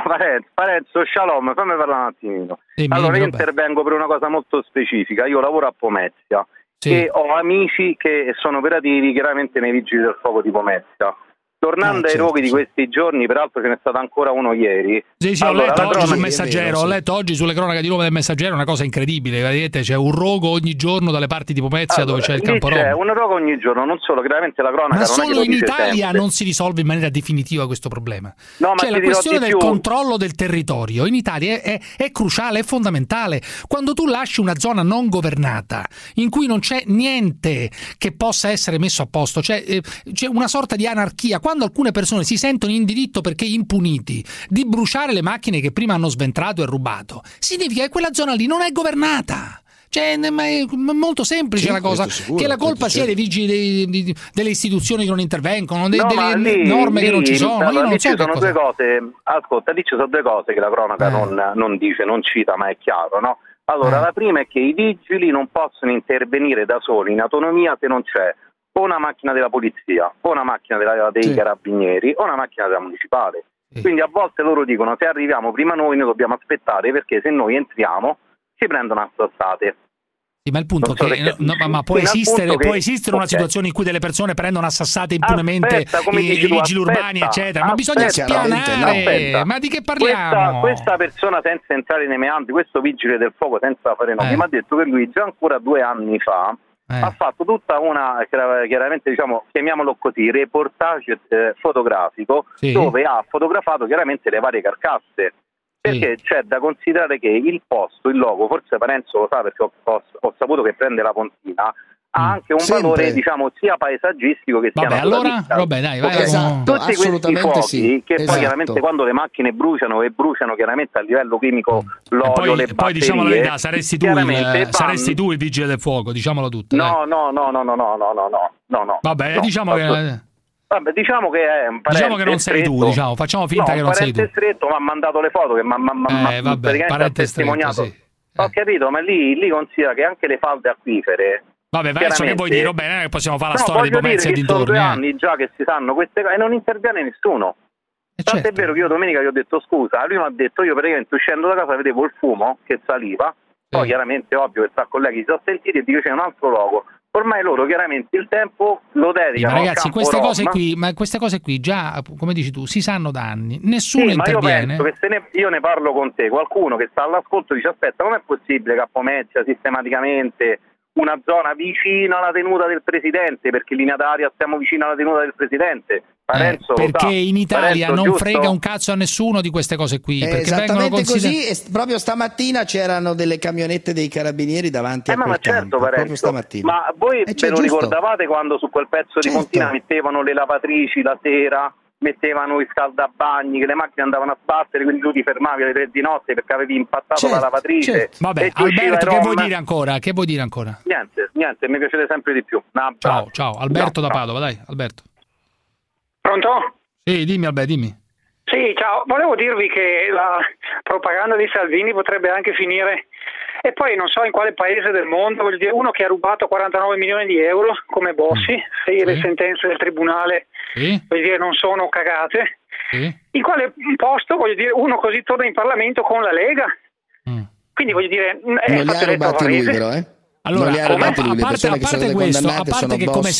Parenzo, shalom, fammi parlare un attimino. Allora io intervengo per una cosa molto specifica. Io lavoro a Pomezia e ho amici che sono operativi chiaramente nei vigili del fuoco di Pomezia. Tornando ai roghi di questi giorni, peraltro ce n'è stato ancora uno ieri. Ho letto oggi sul Messaggero, ho letto oggi sulle cronache di Roma del Messaggero una cosa incredibile, vedete, c'è un rogo ogni giorno dalle parti di Pomezia dove c'è il campo Roma. C'è un rogo ogni giorno, non solo, chiaramente la cronaca. Ma solo in Italia non si risolve in maniera definitiva questo problema. No, cioè la questione del controllo del territorio in Italia è cruciale, è fondamentale. Quando tu lasci una zona non governata, in cui non c'è niente che possa essere messo a posto, c'è una sorta di anarchia. Quando alcune persone si sentono in diritto perché impuniti di bruciare le macchine che prima hanno sventrato e rubato, significa che quella zona lì non è governata. Cioè, è molto semplice la cosa, che la colpa sia dei vigili delle istituzioni che non intervengono, delle norme che non ci sono. Io non so sono due cose. Ascolta, lì ci sono due cose che la cronaca non dice, non cita, ma è chiaro, no? Allora, la prima è che i vigili non possono intervenire da soli in autonomia se non c'è o una macchina della polizia, o una macchina dei carabinieri, o una macchina della municipale. Quindi a volte loro dicono: se arriviamo prima noi dobbiamo aspettare, perché se noi entriamo ci prendono a sassate. Sì, ma il punto è che può esistere una situazione in cui delle persone prendono a sassate impunemente i vigili urbani, eccetera, ma bisogna spianare. Ma di che parliamo? Questa persona, senza entrare nei meandri, questo vigile del fuoco, senza fare nomi, mi ha detto che lui già ancora 2 anni fa ha fatto tutta una, chiaramente, diciamo, chiamiamolo così, reportage fotografico, dove ha fotografato chiaramente le varie carcasse, perché c'è da considerare che il posto, il logo, forse Parenzo lo sa perché ho saputo che prende la Pontina, ha anche un valore, diciamo, sia paesaggistico che sia tutti questi fuochi che poi chiaramente quando le macchine bruciano chiaramente a livello chimico l'olio, le batterie, poi diciamo la verità, saresti tu il vigile del fuoco, diciamolo tutto. No. Vabbè, diciamo che diciamo che è un parente, diciamo che non sei tu, diciamo, facciamo finta che non sei tu. Stretto, mi ha mandato le foto che mi ha praticamente testimoniato. Ho capito, ma lì considera che anche le falde acquifere. Vabbè, adesso che vuoi dire? Va bene, possiamo fare la storia di Pomezia e dintorni. Sono 2 anni già che si sanno queste cose e non interviene nessuno. Tanto è vero che io domenica gli ho detto scusa, lui mi ha detto io praticamente uscendo da casa vedevo il fumo che saliva, poi chiaramente ovvio che tra colleghi si sono sentiti e dico c'è un altro luogo. Ormai loro chiaramente il tempo lo dedicano. Ma ragazzi, queste cose qui già, come dici tu, si sanno da anni, nessuno interviene. Ma io penso che io ne parlo con te, qualcuno che sta all'ascolto dice aspetta, com'è possibile che a Pomezia sistematicamente una zona vicina alla tenuta del presidente, perché in linea d'aria stiamo vicino alla tenuta del presidente. Parenzo perché in Italia Parenzo, non giusto? Frega un cazzo a nessuno di queste cose qui. Esattamente così, e proprio stamattina c'erano delle camionette dei carabinieri davanti a quel certo, campo, proprio stamattina. Ma voi ve lo ricordavate quando su quel pezzo di Pontina mettevano le lavatrici la sera, mettevano i scaldabagni, che le macchine andavano a sbattere, quindi tu ti fermavi alle 3 di notte perché avevi impattato la lavatrice. Vabbè, Alberto, che vuoi dire ancora? Niente, mi piacete sempre di più. Ciao, Alberto da Padova, dai, Alberto. Pronto? Sì, dimmi Alberto, dimmi. Sì, ciao, volevo dirvi che la propaganda di Salvini potrebbe anche finire, e poi non so in quale paese del mondo, voglio dire, uno che ha rubato 49 milioni di euro come Bossi, se le sentenze del tribunale voglio dire, non sono cagate, in quale posto, voglio dire, uno così torna in Parlamento con la Lega? Quindi voglio dire, non li ha rubati lui però, Allora, a parte questo, a parte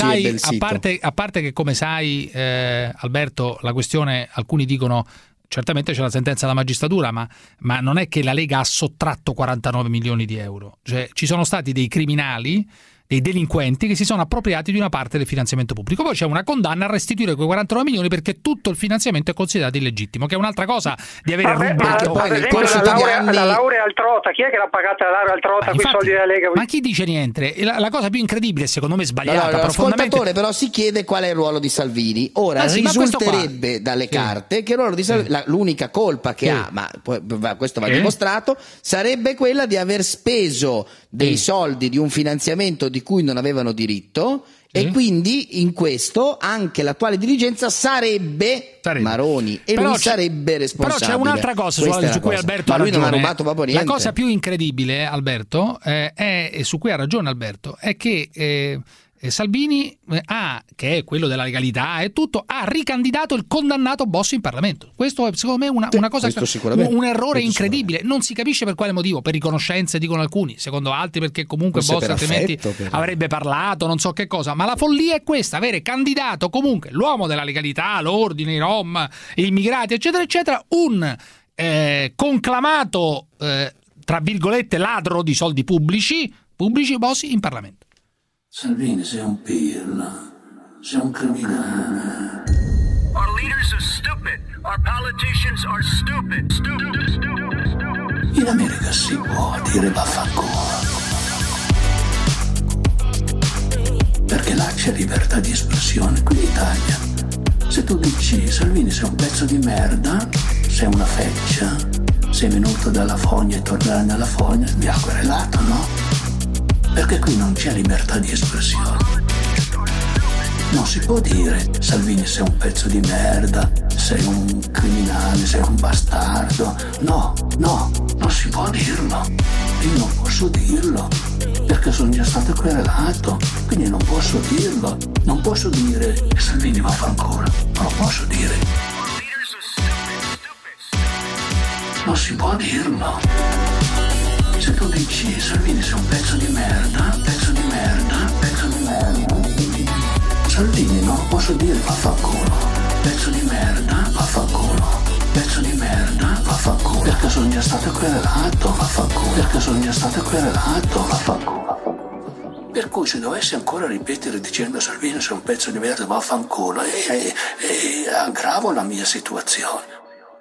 che come sai, Alberto, la questione, alcuni dicono certamente c'è la sentenza della magistratura, ma non è che la Lega ha sottratto 49 milioni di euro, cioè ci sono stati dei criminali, dei delinquenti che si sono appropriati di una parte del finanziamento pubblico. Poi c'è una condanna a restituire quei 49 milioni perché tutto il finanziamento è considerato illegittimo, che è un'altra cosa di avere rubato. Poi nel corso degli anni la laurea al Trota, chi è che l'ha pagata la laurea al Trota con i soldi della Lega? Ma chi dice niente? La cosa più incredibile, secondo me sbagliata profondamente. L'ascoltatore però si chiede qual è il ruolo di Salvini. Ora risulterebbe dalle carte che il ruolo di Salvini, l'unica colpa che ha, ma questo va dimostrato, sarebbe quella di aver speso dei soldi di un finanziamento di cui non avevano diritto, e quindi in questo anche l'attuale dirigenza sarebbe Maroni e lui sarebbe responsabile. Però c'è un'altra cosa su cui Alberto ha ragione. Non ha rubato proprio niente. La cosa più incredibile, Alberto, e su cui ha ragione Alberto, è che Salvini che è quello della legalità e tutto, ha ricandidato il condannato Bossi in Parlamento. Questo è secondo me una cosa, un errore incredibile. Non si capisce per quale motivo, per riconoscenze dicono alcuni, secondo altri perché comunque Bossi altrimenti avrebbe parlato, non so che cosa, ma la follia è questa, avere candidato comunque l'uomo della legalità, l'ordine, i Rom, gli immigrati eccetera eccetera, un conclamato tra virgolette ladro di soldi pubblici Bossi in Parlamento. Salvini, sei un pirla, sei un criminale. Our leaders are stupid. Our politicians are stupid. In America si può dire vaffanculo. Perché là c'è libertà di espressione, qui in Italia. Se tu dici Salvini sei un pezzo di merda, sei una feccia, sei venuto dalla fogna e tornerai nella fogna, mi ha querelato, no? Perché qui non c'è libertà di espressione. Non si può dire Salvini sei un pezzo di merda, sei un criminale, sei un bastardo. No, non si può dirlo. Io non posso dirlo perché sono già stato querelato, quindi non posso dirlo. Non posso dire Salvini vaffanculo, non lo posso dire. Non si può dirlo. Se tu dici Salvini sei un pezzo di merda, Salvini non lo posso dire vaffanculo, pezzo di merda, vaffanculo, pezzo di merda, vaffanculo, perché sono già stato querelato, vaffanculo, perché sono già stato querelato, vaffanculo. Per cui se dovessi ancora ripetere dicendo Salvini sei un pezzo di merda, vaffanculo, aggravo la mia situazione.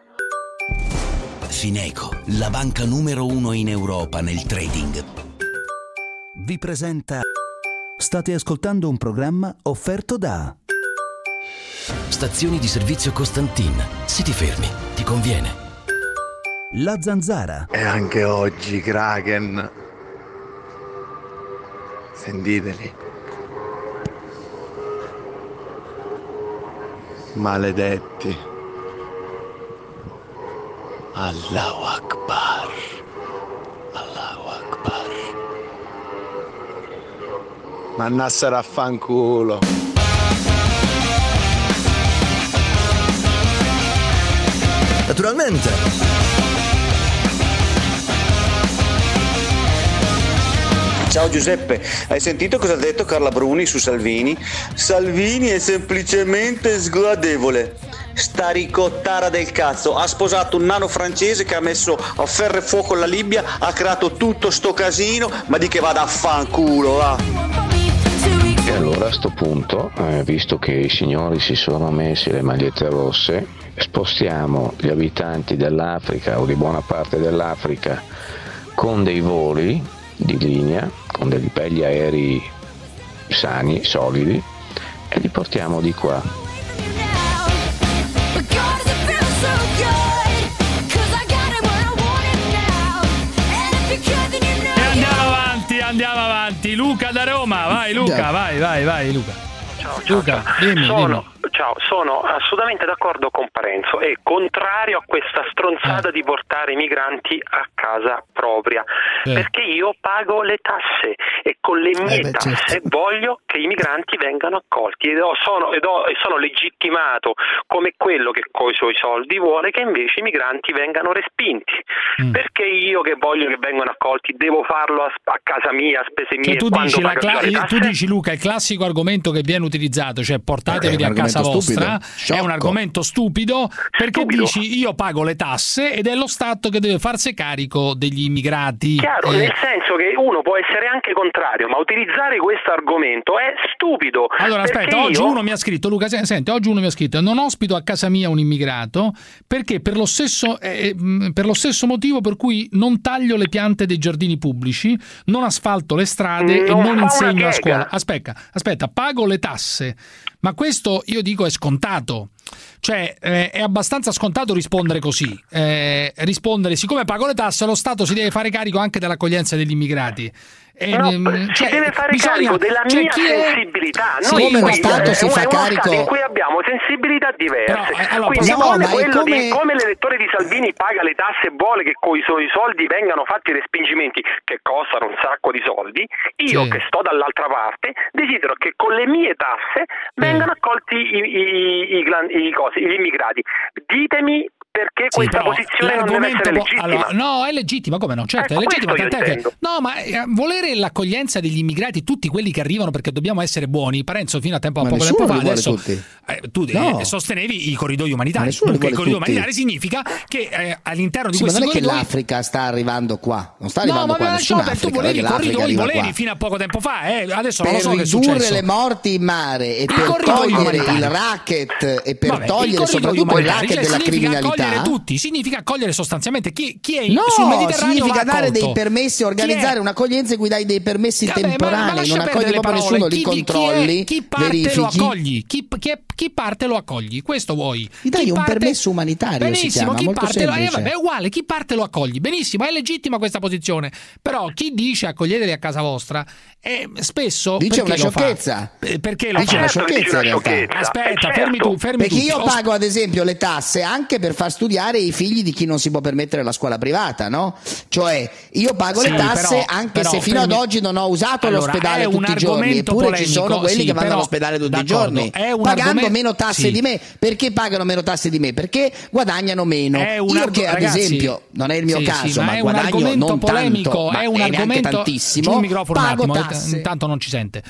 Fineco, la banca numero 1 in Europa nel trading, vi presenta. State ascoltando un programma offerto da Stazioni di servizio Costantin. Se ti fermi, ti conviene. La Zanzara. E anche oggi, Kraken. Sentiteli. Maledetti. Allahu Akbar. Allahu Akbar. Mannassero a fanculo. Naturalmente. Ciao Giuseppe, hai sentito cosa ha detto Carla Bruni su Salvini? Salvini è semplicemente sgradevole. Sta ricottara del cazzo, ha sposato un nano francese che ha messo a ferro e fuoco la Libia, ha creato tutto sto casino, ma di che vada a fanculo, va! E allora a sto punto, visto che i signori si sono messi le magliette rosse, spostiamo gli abitanti dell'Africa o di buona parte dell'Africa con dei voli di linea, con dei belli aerei sani, solidi, e li portiamo di qua. E andiamo avanti. Luca da Roma, vai Luca, vai Luca. Ciao, Luca, dimmi. Sono assolutamente d'accordo con Parenzo e contrario a questa stronzata di portare i migranti a casa propria, perché io pago le tasse e con le mie tasse voglio che i migranti vengano accolti e sono legittimato come quello che coi suoi soldi vuole che invece i migranti vengano respinti. Perché io che voglio che vengano accolti devo farlo a casa mia, a spese mie? Tu dici Luca, il classico argomento che viene utilizzato, cioè portateli a casa vostra, è un argomento stupido, perché dici io pago le tasse ed è lo Stato che deve farsi carico degli immigrati. Chiaro, nel senso che uno può essere anche contrario, ma utilizzare questo argomento è stupido. Allora aspetta, oggi uno mi ha scritto, Luca, senti, non ospito a casa mia un immigrato perché per lo stesso motivo per cui non taglio le piante dei giardini pubblici, non asfalto le strade e non insegno a scuola. Aspetta, pago le tasse. Ma questo io dico è scontato, cioè è abbastanza scontato rispondere così, siccome pago le tasse lo Stato si deve fare carico anche dell'accoglienza degli immigrati. Si deve fare carico della mia sensibilità. Come lo Stato si fa carico in cui abbiamo sensibilità diverse. Quindi come l'elettore di Salvini paga le tasse e vuole che con i suoi soldi vengano fatti i respingimenti che costano un sacco di soldi, io che sto dall'altra parte desidero che con le mie tasse vengano accolti gli immigrati. Ditemi perché questa posizione non deve essere legittima. Allora, no, è legittima, come no? Certo, è legittima. Volere l'accoglienza degli immigrati, tutti quelli che arrivano perché dobbiamo essere buoni, Parenzo fino a poco tempo fa, adesso tu sostenevi i corridoi umanitari. Perché i corridoi umanitari significa che all'interno di questi corridoi... Non è che l'Africa sta arrivando qua, non sta arrivando qua nessuna Africa. Tu volevi i corridoi fino a poco tempo fa, adesso per non lo so che è successo. Per ridurre le morti in mare e per togliere il racket e per togliere soprattutto il racket della criminalità. Significa accogliere sostanzialmente chi è sul Mediterraneo. Significa dare dei permessi, organizzare un'accoglienza in cui dai dei permessi temporanei, non accogli proprio nessuno, li controlli, chi parte verifichi. Lo accogli, chi parte lo accogli, questo vuoi. Gli dai un permesso umanitario, benissimo, si chiama, molto semplice. È uguale, chi parte lo accogli, benissimo, è legittima questa posizione, però chi dice accoglieteli a casa vostra spesso dice una sciocchezza. Perché lo dice una sciocchezza in realtà. Aspetta, fermi tu. Perché io pago ad esempio le tasse anche per far studiare i figli di chi non si può permettere la scuola privata, no? Cioè io pago le tasse anche se fino ad oggi non ho usato l'ospedale tutti i giorni, eppure ci sono quelli che vanno all'ospedale tutti i giorni pagando meno tasse di me. Perché pagano meno tasse di me? Perché guadagnano meno. Io che ad esempio non è il mio caso, ma guadagno non tanto, ma neanche tantissimo, pago tasse. Intanto non ci sente.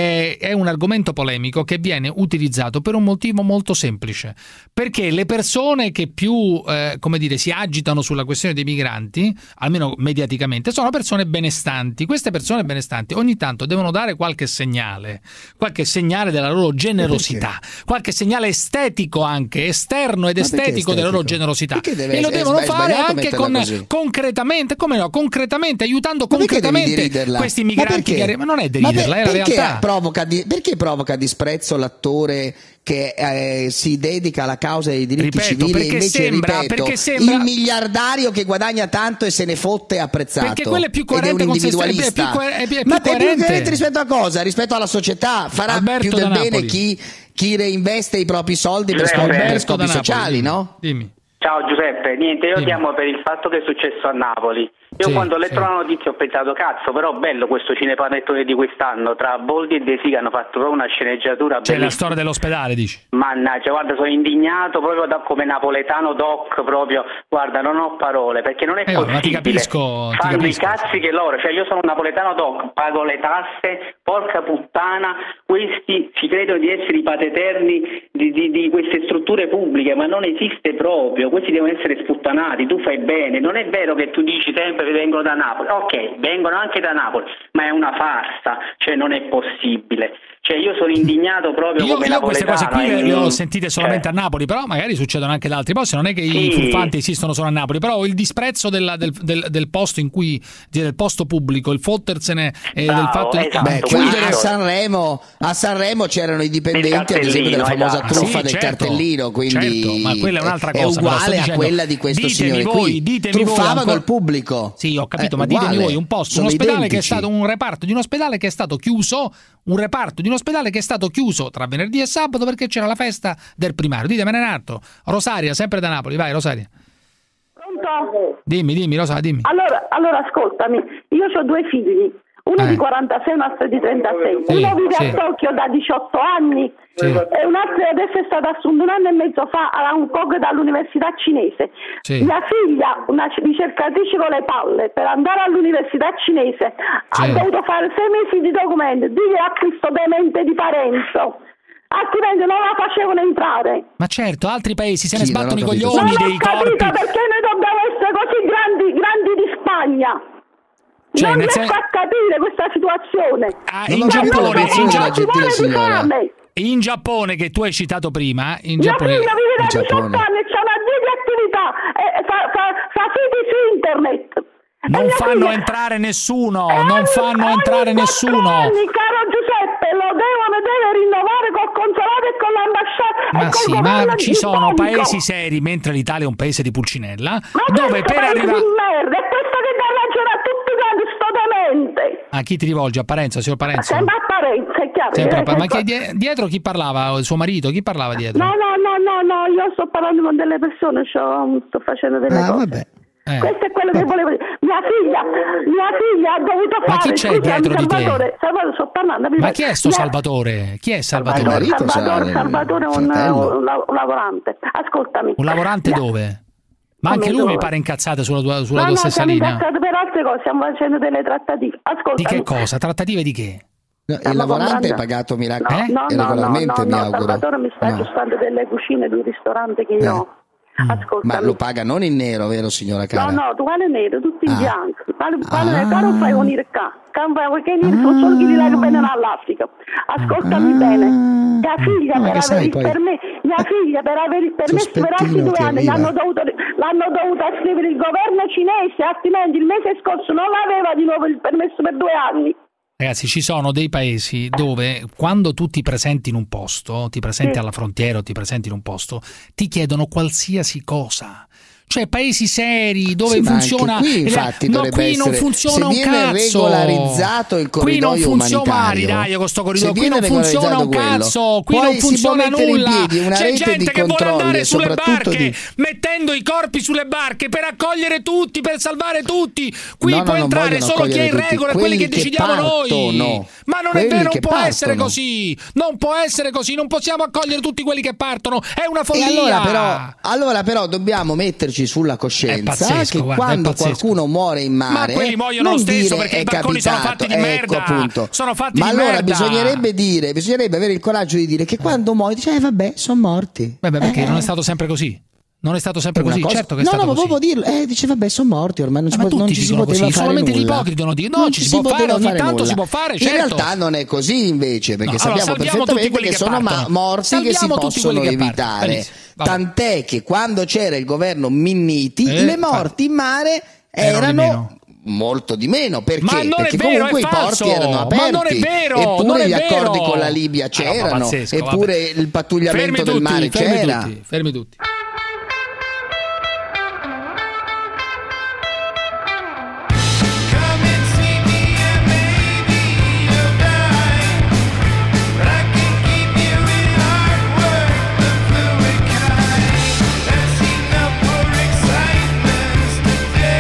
È un argomento polemico che viene utilizzato per un motivo molto semplice, perché le persone che più si agitano sulla questione dei migranti, almeno mediaticamente, sono persone benestanti. Queste persone benestanti ogni tanto devono dare qualche segnale della loro generosità, qualche segnale estetico, anche esterno ed estetico della loro generosità, e lo devono fare anche concretamente, aiutando concretamente questi migranti che arrivano. Ma non è deriderla, è la realtà. Perché provoca disprezzo l'attore che si dedica alla causa dei diritti civili e invece sembra il miliardario che guadagna tanto e se ne fotte apprezzato, perché quello è più coerente, ed è un individualista. È più coerente rispetto a cosa? Rispetto alla società. Farà più del bene chi reinveste i propri soldi per scopi sociali, no? Dimmi. Ciao Giuseppe, io chiamo per il fatto che è successo a Napoli. Io quando ho letto la notizia ho pensato, cazzo, però bello questo cinepanettone di quest'anno, tra Boldi e De Sica hanno fatto proprio una sceneggiatura bellissima. C'è la storia dell'ospedale, dici? Mannaggia, guarda, sono indignato proprio come napoletano doc, proprio, guarda, non ho parole, perché non è possibile. Ma ti capisco. Fanno i cazzi che loro, cioè io sono un napoletano doc, pago le tasse, porca puttana, questi ci credono di essere i pateterni di queste strutture pubbliche, ma non esiste proprio, questi devono essere sputtanati, tu fai bene, non è vero che tu dici sempre che vengono da Napoli, ok, vengono anche da Napoli, ma è una farsa, cioè non è possibile. Cioè io sono indignato proprio come napoletano. Queste cose qui le ho sentite solamente a Napoli, però magari succedono anche da altri posti, non è che i furfanti esistono solo a Napoli, però il disprezzo del posto in cui, del posto pubblico, il fottersene del fatto di chiudere a Sanremo c'erano i dipendenti ad esempio della famosa truffa del cartellino, quindi ma quella è un'altra cosa, è uguale a quella di questo signore qui, truffavano il pubblico. Sì, ho capito, ma ditemi voi un posto, un ospedale che è stato un reparto di un ospedale che è stato chiuso, un reparto di un ospedale che è stato chiuso tra venerdì e sabato perché c'era la festa del primario. Ditemene un altro. Rosaria, sempre da Napoli, vai Rosaria. Pronto? Dimmi Rosaria, dimmi. Allora ascoltami, io ho 2 figli, uno di 46 e un altro di 36. Uno vive a Tokyo da 18 anni e un altro adesso è stato assunto 1 anno e mezzo fa a Hong Kong dall'università cinese. Mia figlia, una ricercatrice con le palle, per andare all'università cinese ha dovuto fare 6 mesi di documenti, dire a Cristo demente di Parenzo, altrimenti non la facevano entrare. Ma certo, altri paesi se ne sbattono i coglioni dei corpi. Perché noi dobbiamo essere così grandi di Spagna. Non riesco a capire questa situazione. In Giappone, che tu hai citato prima, mia figlia vive da 18 anni, c'è una via di attività, fa siti su internet. Non fanno entrare nessuno, non fanno entrare nessuno. Caro Giuseppe, deve rinnovare col consolato e con l'ambasciata. Ma sì, ma ci sono paesi seri, mentre l'Italia è un paese di Pulcinella, dove per arrivare... merda, è questo che dà ragione a tutti quanti, sto demente. A chi ti rivolgi? A Parenzo, signor Parenzo? Sempre a Parenzo, è chiaro. Ma che dietro chi parlava? Il suo marito? Chi parlava dietro? No, io sto parlando con delle persone, sto facendo delle cose. Vabbè. Questo è quello che volevo dire. Mia figlia ha dovuto fare. Ma chi c'è dietro di te? Salvatore, sto parlando. Ma chi è sto Salvatore? Chi è Salvatore? Salvatore è un lavorante. Ascoltami. Un lavorante dove? Ma anche lui mi pare incazzato sulla tua stessa linea. No, siamo incazzati per altre cose, stiamo facendo delle trattative. Ascoltami. Di che cosa? Trattative di che? Il lavorante è pagato regolarmente, mi auguro. Salvatore mi sta aggiustando delle cucine di un ristorante che io ho. Ascoltami. Ma lo paga non in nero, vero signora cara? No, tu vale nero, tutti in bianco. Vale caro fai venire qua. Perché sono solo chi là che vengono all'Africa. Ascoltami bene. Mia figlia per avere il permesso per altri 2 anni l'hanno dovuto scrivere il governo cinese, altrimenti il mese scorso non aveva di nuovo il permesso per 2 anni. Ragazzi, ci sono dei paesi dove quando tu ti presenti in un posto, ti presenti alla frontiera o ti presenti in un posto, ti chiedono qualsiasi cosa. Cioè paesi seri dove funziona qui infatti qui non funziona un cazzo. Regolarizzato il corridoio qui non funziona questo corridoio, qui non funziona un cazzo, qui non funziona nulla. C'è gente che vuole andare sulle barche mettendo i corpi sulle barche per accogliere tutti, per salvare tutti. Qui può entrare solo chi è in regola, quelli che decidiamo noi. Ma non è vero, non può essere così. Non può essere così, non possiamo accogliere tutti quelli che partono. È una follia. Allora però dobbiamo metterci sulla coscienza che quando qualcuno muore in mare, ma quelli muoiono lo stesso perché i barconi sono fatti di merda, appunto. Sono fatti ma di allora merda. bisognerebbe avere il coraggio di dire che quando muore dice vabbè, sono morti. Perché non è stato sempre così. Non è stato sempre così, certo che è stato così. No, proprio dirlo. Dice vabbè, sono morti, ormai non ci si poteva fare solamente nulla. Gli ipocriti devono dire no, ci si può fare, ogni tanto si può fare, certo. In realtà non è così invece, perché sappiamo perfettamente che sono morti che si possono evitare. Tant'è che quando c'era il governo Minniti, le morti in mare erano molto di meno, perché comunque i porti erano aperti, eppure gli accordi con la Libia c'erano, eppure il pattugliamento del mare c'era. Fermi tutti.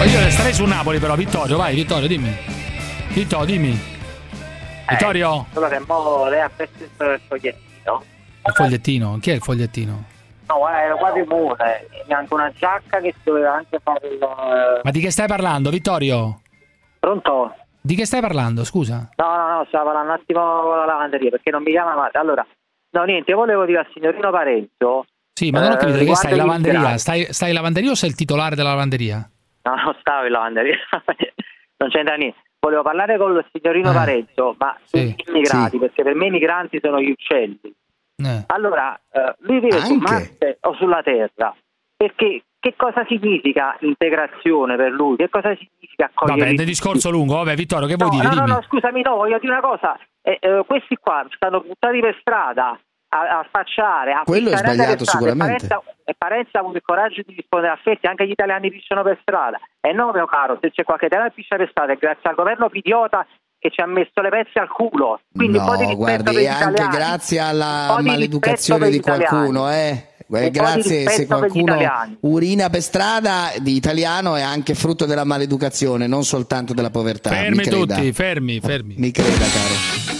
Io resterei su Napoli però, Vittorio, vai Vittorio, dimmi. Vittorio. Allora, mo lei ha preso il fogliettino. Il fogliettino? Chi è il fogliettino? No, è qua di mure. C'è anche una giacca che doveva anche fare il... Ma di che stai parlando, Vittorio? Pronto? Di che stai parlando, scusa? No, stavo parlando un attimo con la lavanderia, perché non mi chiama mai. Allora, no, niente, volevo dire al signorino Parenzo... Sì, ma non ho capito, che stai in lavanderia? Stai in lavanderia o sei il titolare della lavanderia? No, non stavo in lavanderia. Non c'entra niente. Volevo parlare con il signorino Parenzo, ma sugli immigrati, perché per me i migranti sono gli uccelli. Allora, lui vive su Marte o sulla Terra, perché che cosa significa integrazione per lui? Che cosa significa accogliere? Vabbè, è un discorso lungo, vabbè Vittorio, che vuoi dire? Dimmi. No, scusami, voglio dire una cosa, questi qua stanno buttati per strada a spacciare, a quello è sbagliato sicuramente. E Parenzo ha avuto il coraggio di rispondere a Fetti, anche gli italiani pisciano per strada. E no, mio caro, se c'è qualche italiano che piscia per strada è grazie al governo idiota che ci ha messo le pezze al culo. Quindi un po' di rispetto per gli italiani. Anche grazie alla maleducazione di qualcuno, grazie, se qualcuno urina per strada di italiano è anche frutto della maleducazione, non soltanto della povertà. Fermi tutti, fermi. Mi creda, caro.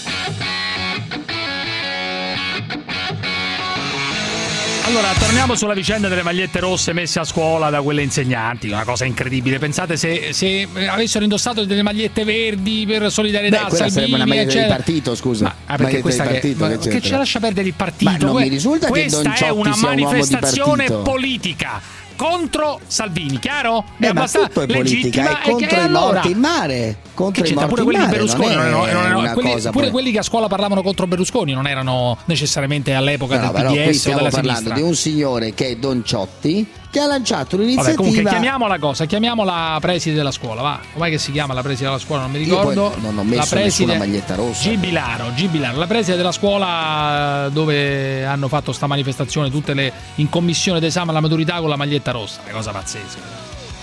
Allora, torniamo sulla vicenda delle magliette rosse messe a scuola da quelle insegnanti, una cosa incredibile. Pensate se avessero indossato delle magliette verdi per solidarietà, quella sarebbe una maglietta del partito, scusa. Perché questa che ci lascia perdere il partito? Ma non mi risulta che Don Ciotti è una sia manifestazione politica contro Salvini, chiaro? È abbastanza tutto è politica, è contro i morti in mare, contro i morti pure quelli in mare, di Berlusconi, pure poi. quelli che a scuola parlavano contro Berlusconi non erano necessariamente all'epoca del PDS o della parlando sinistra. Di un signore che è Don Ciotti, che ha lanciato un'iniziativa. Vabbè, comunque chiamiamola preside della scuola, va. Com'è che si chiama la preside della scuola? Non mi ricordo. Non ho messo nessuna maglietta rossa. Gibilaro, la preside della scuola dove hanno fatto sta manifestazione tutte in commissione d'esame alla maturità con la maglietta rossa, una cosa pazzesca.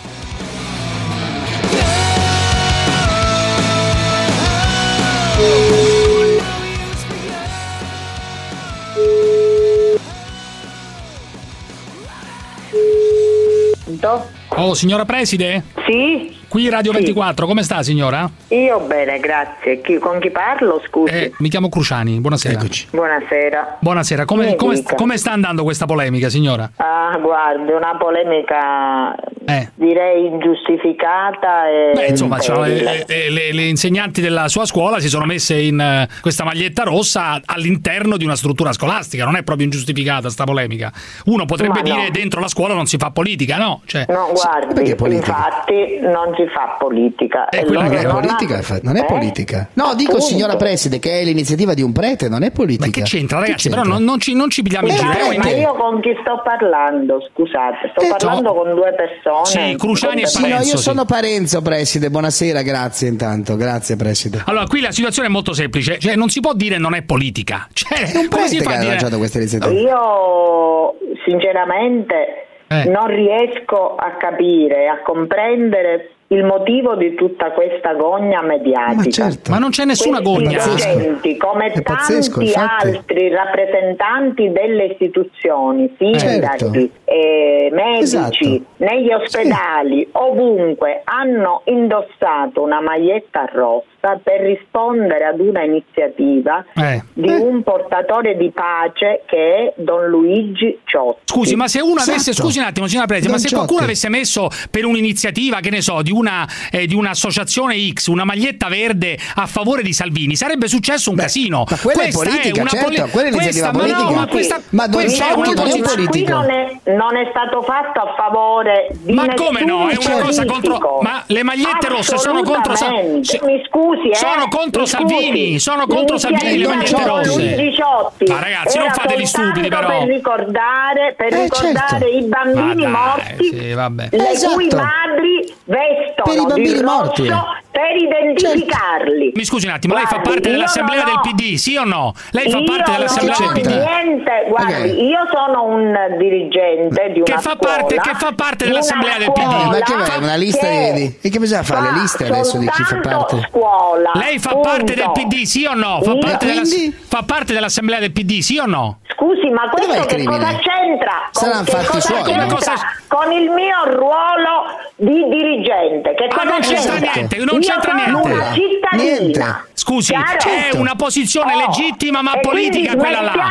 Oh, signora preside? Sì. Qui Radio 24, come sta signora? Io bene, grazie. Con chi parlo, scusi? Mi chiamo Cruciani, buonasera. Eccoci. Buonasera. Come sta andando questa polemica, signora? Guardi, una polemica direi ingiustificata e insomma, le insegnanti della sua scuola si sono messe in questa maglietta rossa all'interno di una struttura scolastica, non è proprio ingiustificata sta polemica. Uno potrebbe dire dentro la scuola non si fa politica, no? No, guardi, infatti non si fa politica. Non è politica. No, dico signora preside che è l'iniziativa di un prete, non è politica. Ma che c'entra, ragazzi? Però non ci pigliamo in giro. Ma io con chi sto parlando? Scusate, sto parlando con due persone. Sì, Cruciani e Parenzo. Io sono Parenzo, preside. Buonasera, grazie intanto. Grazie, preside. Allora, qui la situazione è molto semplice. Cioè, non si può dire non è politica. Cioè, un prete che ha lanciato questa iniziativa. Io, sinceramente, non riesco a capire, a comprendere il motivo di tutta questa gogna mediatica. Ma non c'è nessuna gogna. Docenti, come tanti altri rappresentanti delle istituzioni, sindaci, medici, negli ospedali, ovunque hanno indossato una maglietta rossa per rispondere ad una iniziativa di un portatore di pace che è Don Luigi Ciotti. Scusi, ma se uno avesse, scusi un attimo, signora Presi, ma se qualcuno avesse messo per un'iniziativa, che ne so, di un'associazione X, una maglietta verde a favore di Salvini, sarebbe successo un casino. Ma quella è politica, quella è l'iniziativa politica. Ma Don Ciotti non è politica. Non è stato fatto a favore di Ma come no? È una cosa contro. Ma le magliette rosse sono contro Mi scusi, sono contro Salvini, sono contro Salvini le magliette rosse. Ma ragazzi, non fate gli stupidi però. Per ricordare i bambini morti, le cui madri vestono di rosso per identificarli. Mi scusi un attimo, lei fa parte dell'assemblea del PD, sì o no? Lei fa parte dell'assemblea del PD? Niente, guardi, io sono un dirigente di una scuola. Che fa parte dell'assemblea del PD? Ma che è una lista di... E che bisogna fare? Le liste adesso di chi fa parte? Scuola. Lei fa parte del PD, sì o no? Fa parte dell'assemblea del PD, sì o no? Scusi, ma questo che cosa c'entra? Saranno fatti suoi. Con il mio ruolo di dirigente? Che cosa non c'entra niente, non c'entra niente. Una cittadina. Scusi, è una posizione legittima ma politica quella là.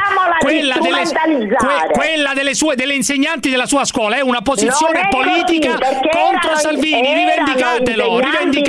Quella delle insegnanti della sua scuola è una posizione politica contro Salvini. Rivendicatelo.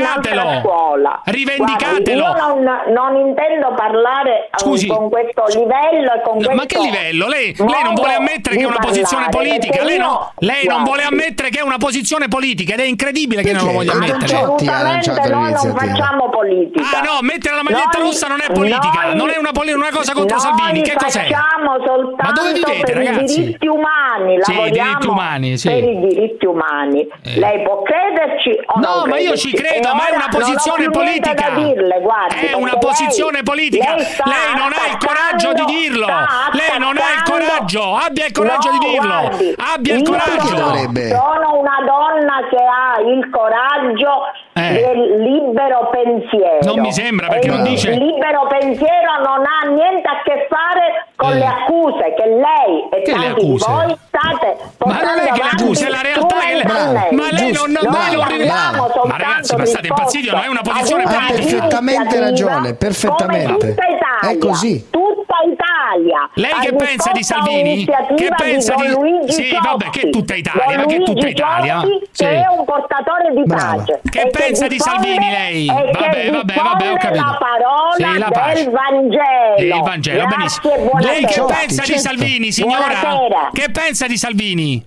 Io non intendo parlare con questo livello e con questo... Ma che livello? Lei non vuole ammettere che è una posizione politica. Lei non vuole ammettere che è una posizione politica ed è incredibile che non lo voglia ammettere. Assolutamente noi non facciamo politica. Ah no, mettere la maglietta rossa non è politica, non è una cosa contro Salvini. Che cos'è? Facciamo soltanto Ma dove vivete, ragazzi? I diritti umani, per i diritti umani. Lei può crederci o no? No, ma io ci credo, ma è una posizione politica. È una posizione politica. Lei non ha il coraggio di dirlo. Lei non ha il coraggio. Abbia il coraggio di dirlo. Abbia il coraggio. Sono una donna che ha il coraggio del libero pensiero. Non mi sembra, perché non dice. Il libero pensiero non ha niente a che fare con le accuse che lei e tanti di voi state portando. Ma non è che le accuse, è la realtà. Ma lei non ma ragazzi, ma state impazziti, non è una posizione politica. Ha perfettamente ragione, perfettamente. È così. Tutta Italia. Lei che pensa di Salvini? Che pensa di sì, vabbè, che tutta Italia, ma che tutta Italia? Che è un portatore di pace. Che pensa di Salvini lei? Vabbè, ho capito. La parola del Vangelo. Il Vangelo, benissimo. Lei che pensa di Salvini, signora? Che pensa di Salvini?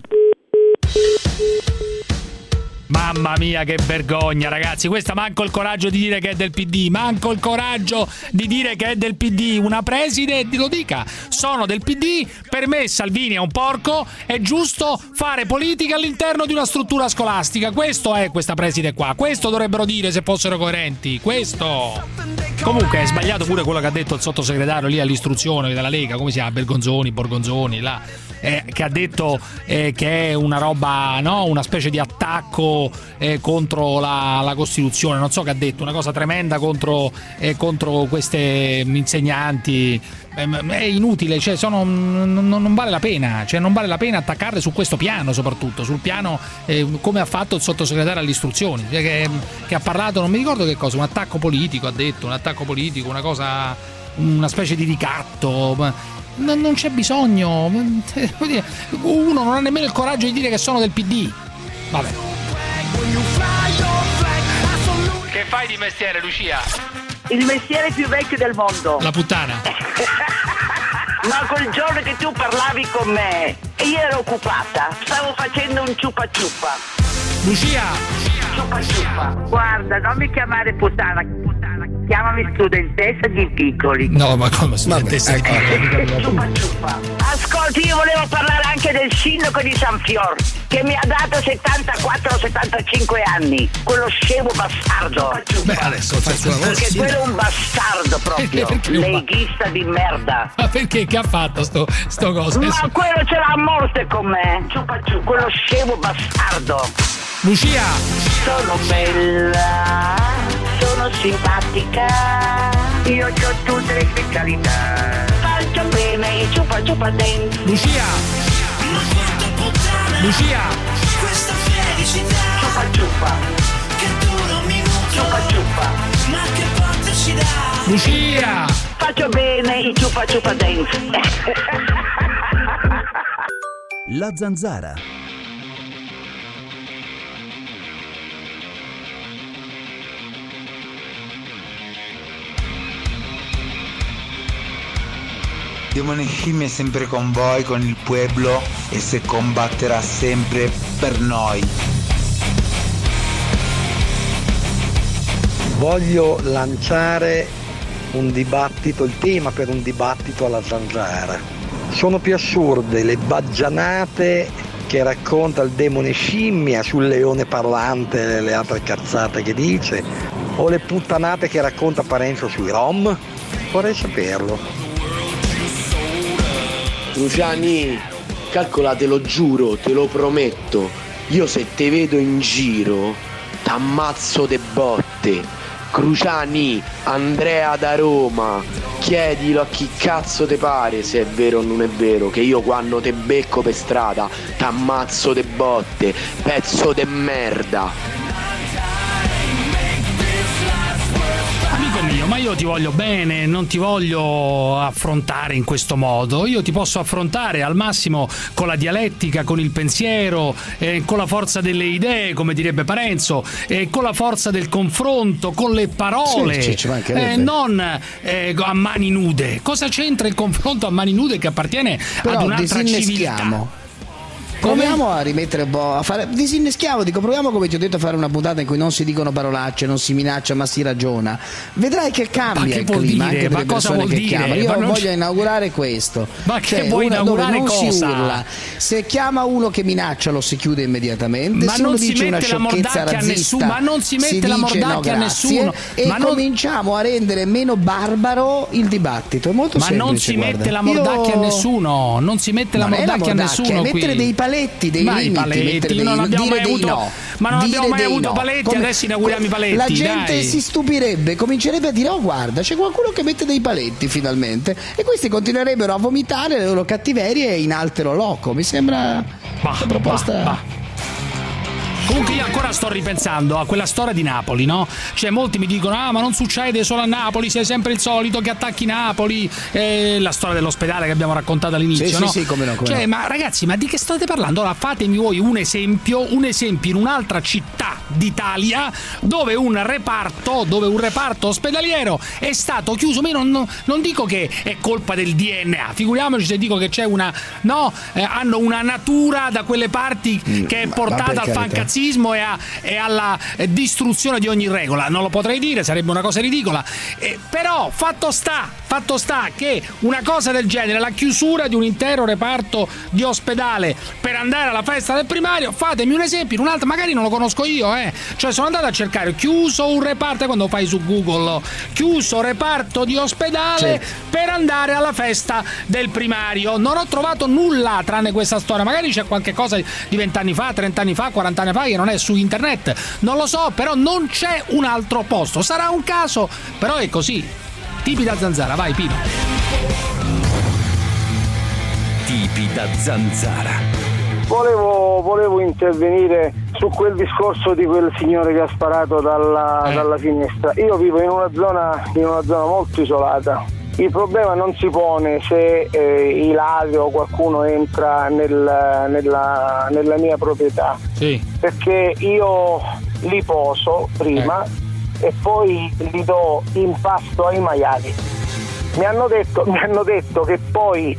Mamma mia, che vergogna, ragazzi. Questa manco il coraggio di dire che è del PD. Manco il coraggio di dire che è del PD. Una preside lo dica. Sono del PD. Per me Salvini è un porco. È giusto fare politica all'interno di una struttura scolastica. Questo è questa preside qua. Questo dovrebbero dire se fossero coerenti. Questo. Comunque è sbagliato pure quello che ha detto il sottosegretario lì all'istruzione della Lega. Come si chiama? Borgonzoni là. Che ha detto che è una roba, no? Una specie di attacco contro la Costituzione. Non so che ha detto, una cosa tremenda contro queste insegnanti. È inutile, cioè non vale la pena, cioè non vale la pena attaccarle su questo piano, soprattutto sul piano come ha fatto il sottosegretario all'istruzione, cioè che ha parlato, non mi ricordo che cosa, un attacco politico, ha detto un attacco politico, una cosa, una specie di ricatto. Non c'è bisogno. Uno non ha nemmeno il coraggio di dire che sono del PD. Vabbè. Che fai di mestiere, Lucia? Il mestiere più vecchio del mondo. La puttana. Ma quel giorno che tu parlavi con me e io ero occupata, stavo facendo un ciupa ciupa. Lucia! Ciupa ciupa. Guarda, non mi chiamare puttana, chiamami studentessa di piccoli. No, ma come studentessa di piccoli? Ciupa ciupa. Ascolti, io volevo parlare anche del sindaco di San Fior, che mi ha dato 74-75 anni, quello scemo bastardo. Beh, adesso fai il suo lavoro. Perché quello è un bastardo proprio, leghista di merda. Ma perché? Che ha fatto sto coso? Ma quello ce l'ha a morte con me. Quello scemo bastardo. Lucia! Sono bella, sono simpatica, io ho tutte le specialità. Faccio bene il ciupa ciupa dance. Lucia! Lucia! Questa felicità ciupa ciupa che dura un minuto, ciupa ciupa, ma che porta ci dà. Lucia! Faccio bene il ciupa ciupa dance. La Zanzara. Demone Scimmia è sempre con voi, con il pueblo, e se combatterà sempre per noi. Voglio lanciare un dibattito, il tema per un dibattito alla Zanzara. Sono più assurde le baggianate che racconta il demone Scimmia sul leone parlante e le altre cazzate che dice, o le puttanate che racconta Parenzo sui rom? Vorrei saperlo. Luciani, calcola, te lo giuro, te lo prometto, io se te vedo in giro t'ammazzo de botte. Cruciani, Andrea da Roma, chiedilo a chi cazzo te pare se è vero o non è vero, che io quando te becco per strada t'ammazzo de botte, pezzo de merda. Amico mio, ma io ti voglio bene, non ti voglio affrontare in questo modo. Io ti posso affrontare al massimo con la dialettica, con il pensiero, con la forza delle idee, come direbbe Parenzo, con la forza del confronto, con le parole, non a mani nude. Cosa c'entra il confronto a mani nude che appartiene ad un'altra civiltà? Proviamo a rimettere un po' a fare. Disinneschiamo, proviamo, come ti ho detto, a fare una puntata in cui non si dicono parolacce, non si minaccia, ma si ragiona. Vedrai che cambia il clima anche per le persone che chiamano. Io voglio inaugurare questo. Ma che vuoi inaugurare dove non cosa? Si urla. Se chiama uno che minaccia lo si chiude immediatamente. Ma se non uno si dice una mette la sciocchezza mordacchia a nessuno. Ma non si mette la mordacchia a nessuno. E cominciamo a rendere meno barbaro il dibattito. È molto semplice. Ma non si mette la mordacchia a nessuno. Non si mette la mordacchia a nessuno. Mettere dei paletti, dei limiti. Paletti, non abbiamo mai avuto, ma non abbiamo mai avuto paletti, adesso inauguriamo i paletti. La gente si stupirebbe, comincerebbe a dire: oh, guarda, c'è qualcuno che mette dei paletti finalmente, e questi continuerebbero a vomitare le loro cattiverie in altero loco. Mi sembra una proposta. Comunque io ancora sto ripensando a quella storia di Napoli, no? Cioè molti mi dicono: ah, ma non succede solo a Napoli, sei sempre il solito che attacchi Napoli, la storia dell'ospedale che abbiamo raccontato all'inizio, no? Sì, come no, come cioè, no. Ma ragazzi, ma di che state parlando? Allora fatemi voi un esempio in un'altra città d'Italia dove un reparto ospedaliero è stato chiuso. Ma io non dico che è colpa del DNA, figuriamoci se dico che c'è hanno una natura da quelle parti che è portata al fancazzismo e alla distruzione di ogni regola. Non lo potrei dire, sarebbe una cosa ridicola, però fatto sta che una cosa del genere, la chiusura di un intero reparto di ospedale per andare alla festa del primario, fatemi un esempio in un'altra, magari non lo conosco io, cioè sono andato a cercare chiuso un reparto, quando fai su Google chiuso reparto di ospedale per andare alla festa del primario, non ho trovato nulla tranne questa storia. Magari c'è qualche cosa di 20 anni fa, 30 anni fa, 40 anni fa che non è su internet, non lo so, però non c'è un altro posto. Sarà un caso, però è così. Tipi da zanzara, vai Pino. Tipi da zanzara. Volevo intervenire su quel discorso di quel signore che ha sparato dalla finestra. Io vivo in una zona molto isolata. Il problema non si pone se i ladri o qualcuno entra nella mia proprietà, perché io li poso prima e poi li do in pasto ai maiali. Mi hanno detto che poi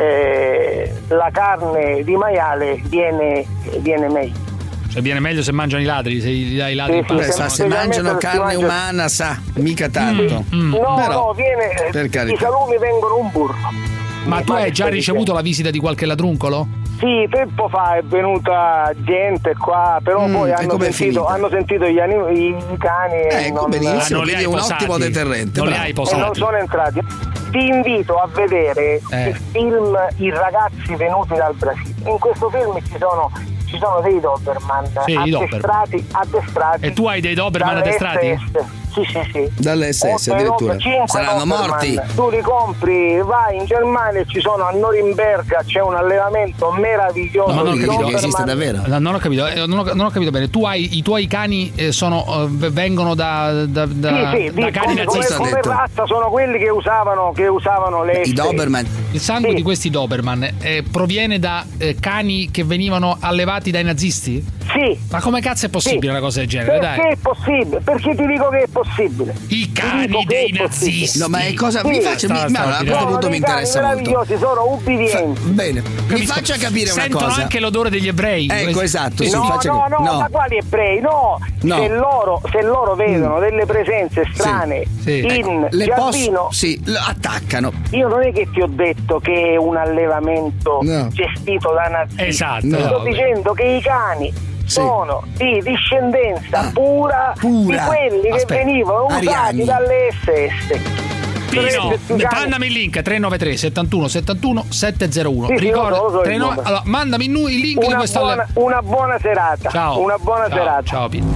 la carne di maiale viene meglio. Cioè viene meglio se mangiano i ladri, se gli dai i ladri in pasto. Se mangiano carne umana, mica tanto. No, i salumi vengono un burro. Ma tu hai già ricevuto la visita di qualche ladruncolo? Sì, tempo fa è venuta gente qua, però poi hanno sentito i cani benissimo, quindi è un ottimo deterrente. Non li hai posati. E non sono entrati. Ti invito a vedere il film I ragazzi venuti dal Brasile. In questo film ci sono dei Doberman addestrati. E tu hai dei Doberman addestrati? Sì. Dalle SS addirittura. Saranno morti. Tu li compri, vai in Germania, a Norimberga c'è un allevamento meraviglioso. Ma non ho capito che esiste davvero. Non ho capito bene. Tu hai i tuoi cani vengono da cani nazisti. Come razza sono quelli che usavano le i Doberman. Il sangue di questi Doberman proviene da cani che venivano allevati dai nazisti? Sì. Ma come cazzo è possibile una cosa del genere? Perché è possibile? Perché ti dico che è possibile. I cani dei nazisti. No, ma è cosa mi faccia a questo punto mi interessa molto. Meravigliosi, sono ubbidienti. Bene. Mi faccia capire una cosa. Sentono anche l'odore degli ebrei. Ecco, esatto. No, ma quali ebrei? No. Se loro vedono delle presenze strane in giardino, attaccano. Io non è che ti ho detto che è un allevamento gestito da nazisti. Esatto. Sto dicendo che i cani sono di discendenza pura di quelli che venivano usati dalle SS. Pino, mandami il link 393 71 71 701. Ricorda, allora, mandami il link di questa. Una buona serata. Ciao. Una buona serata. Ciao Pino.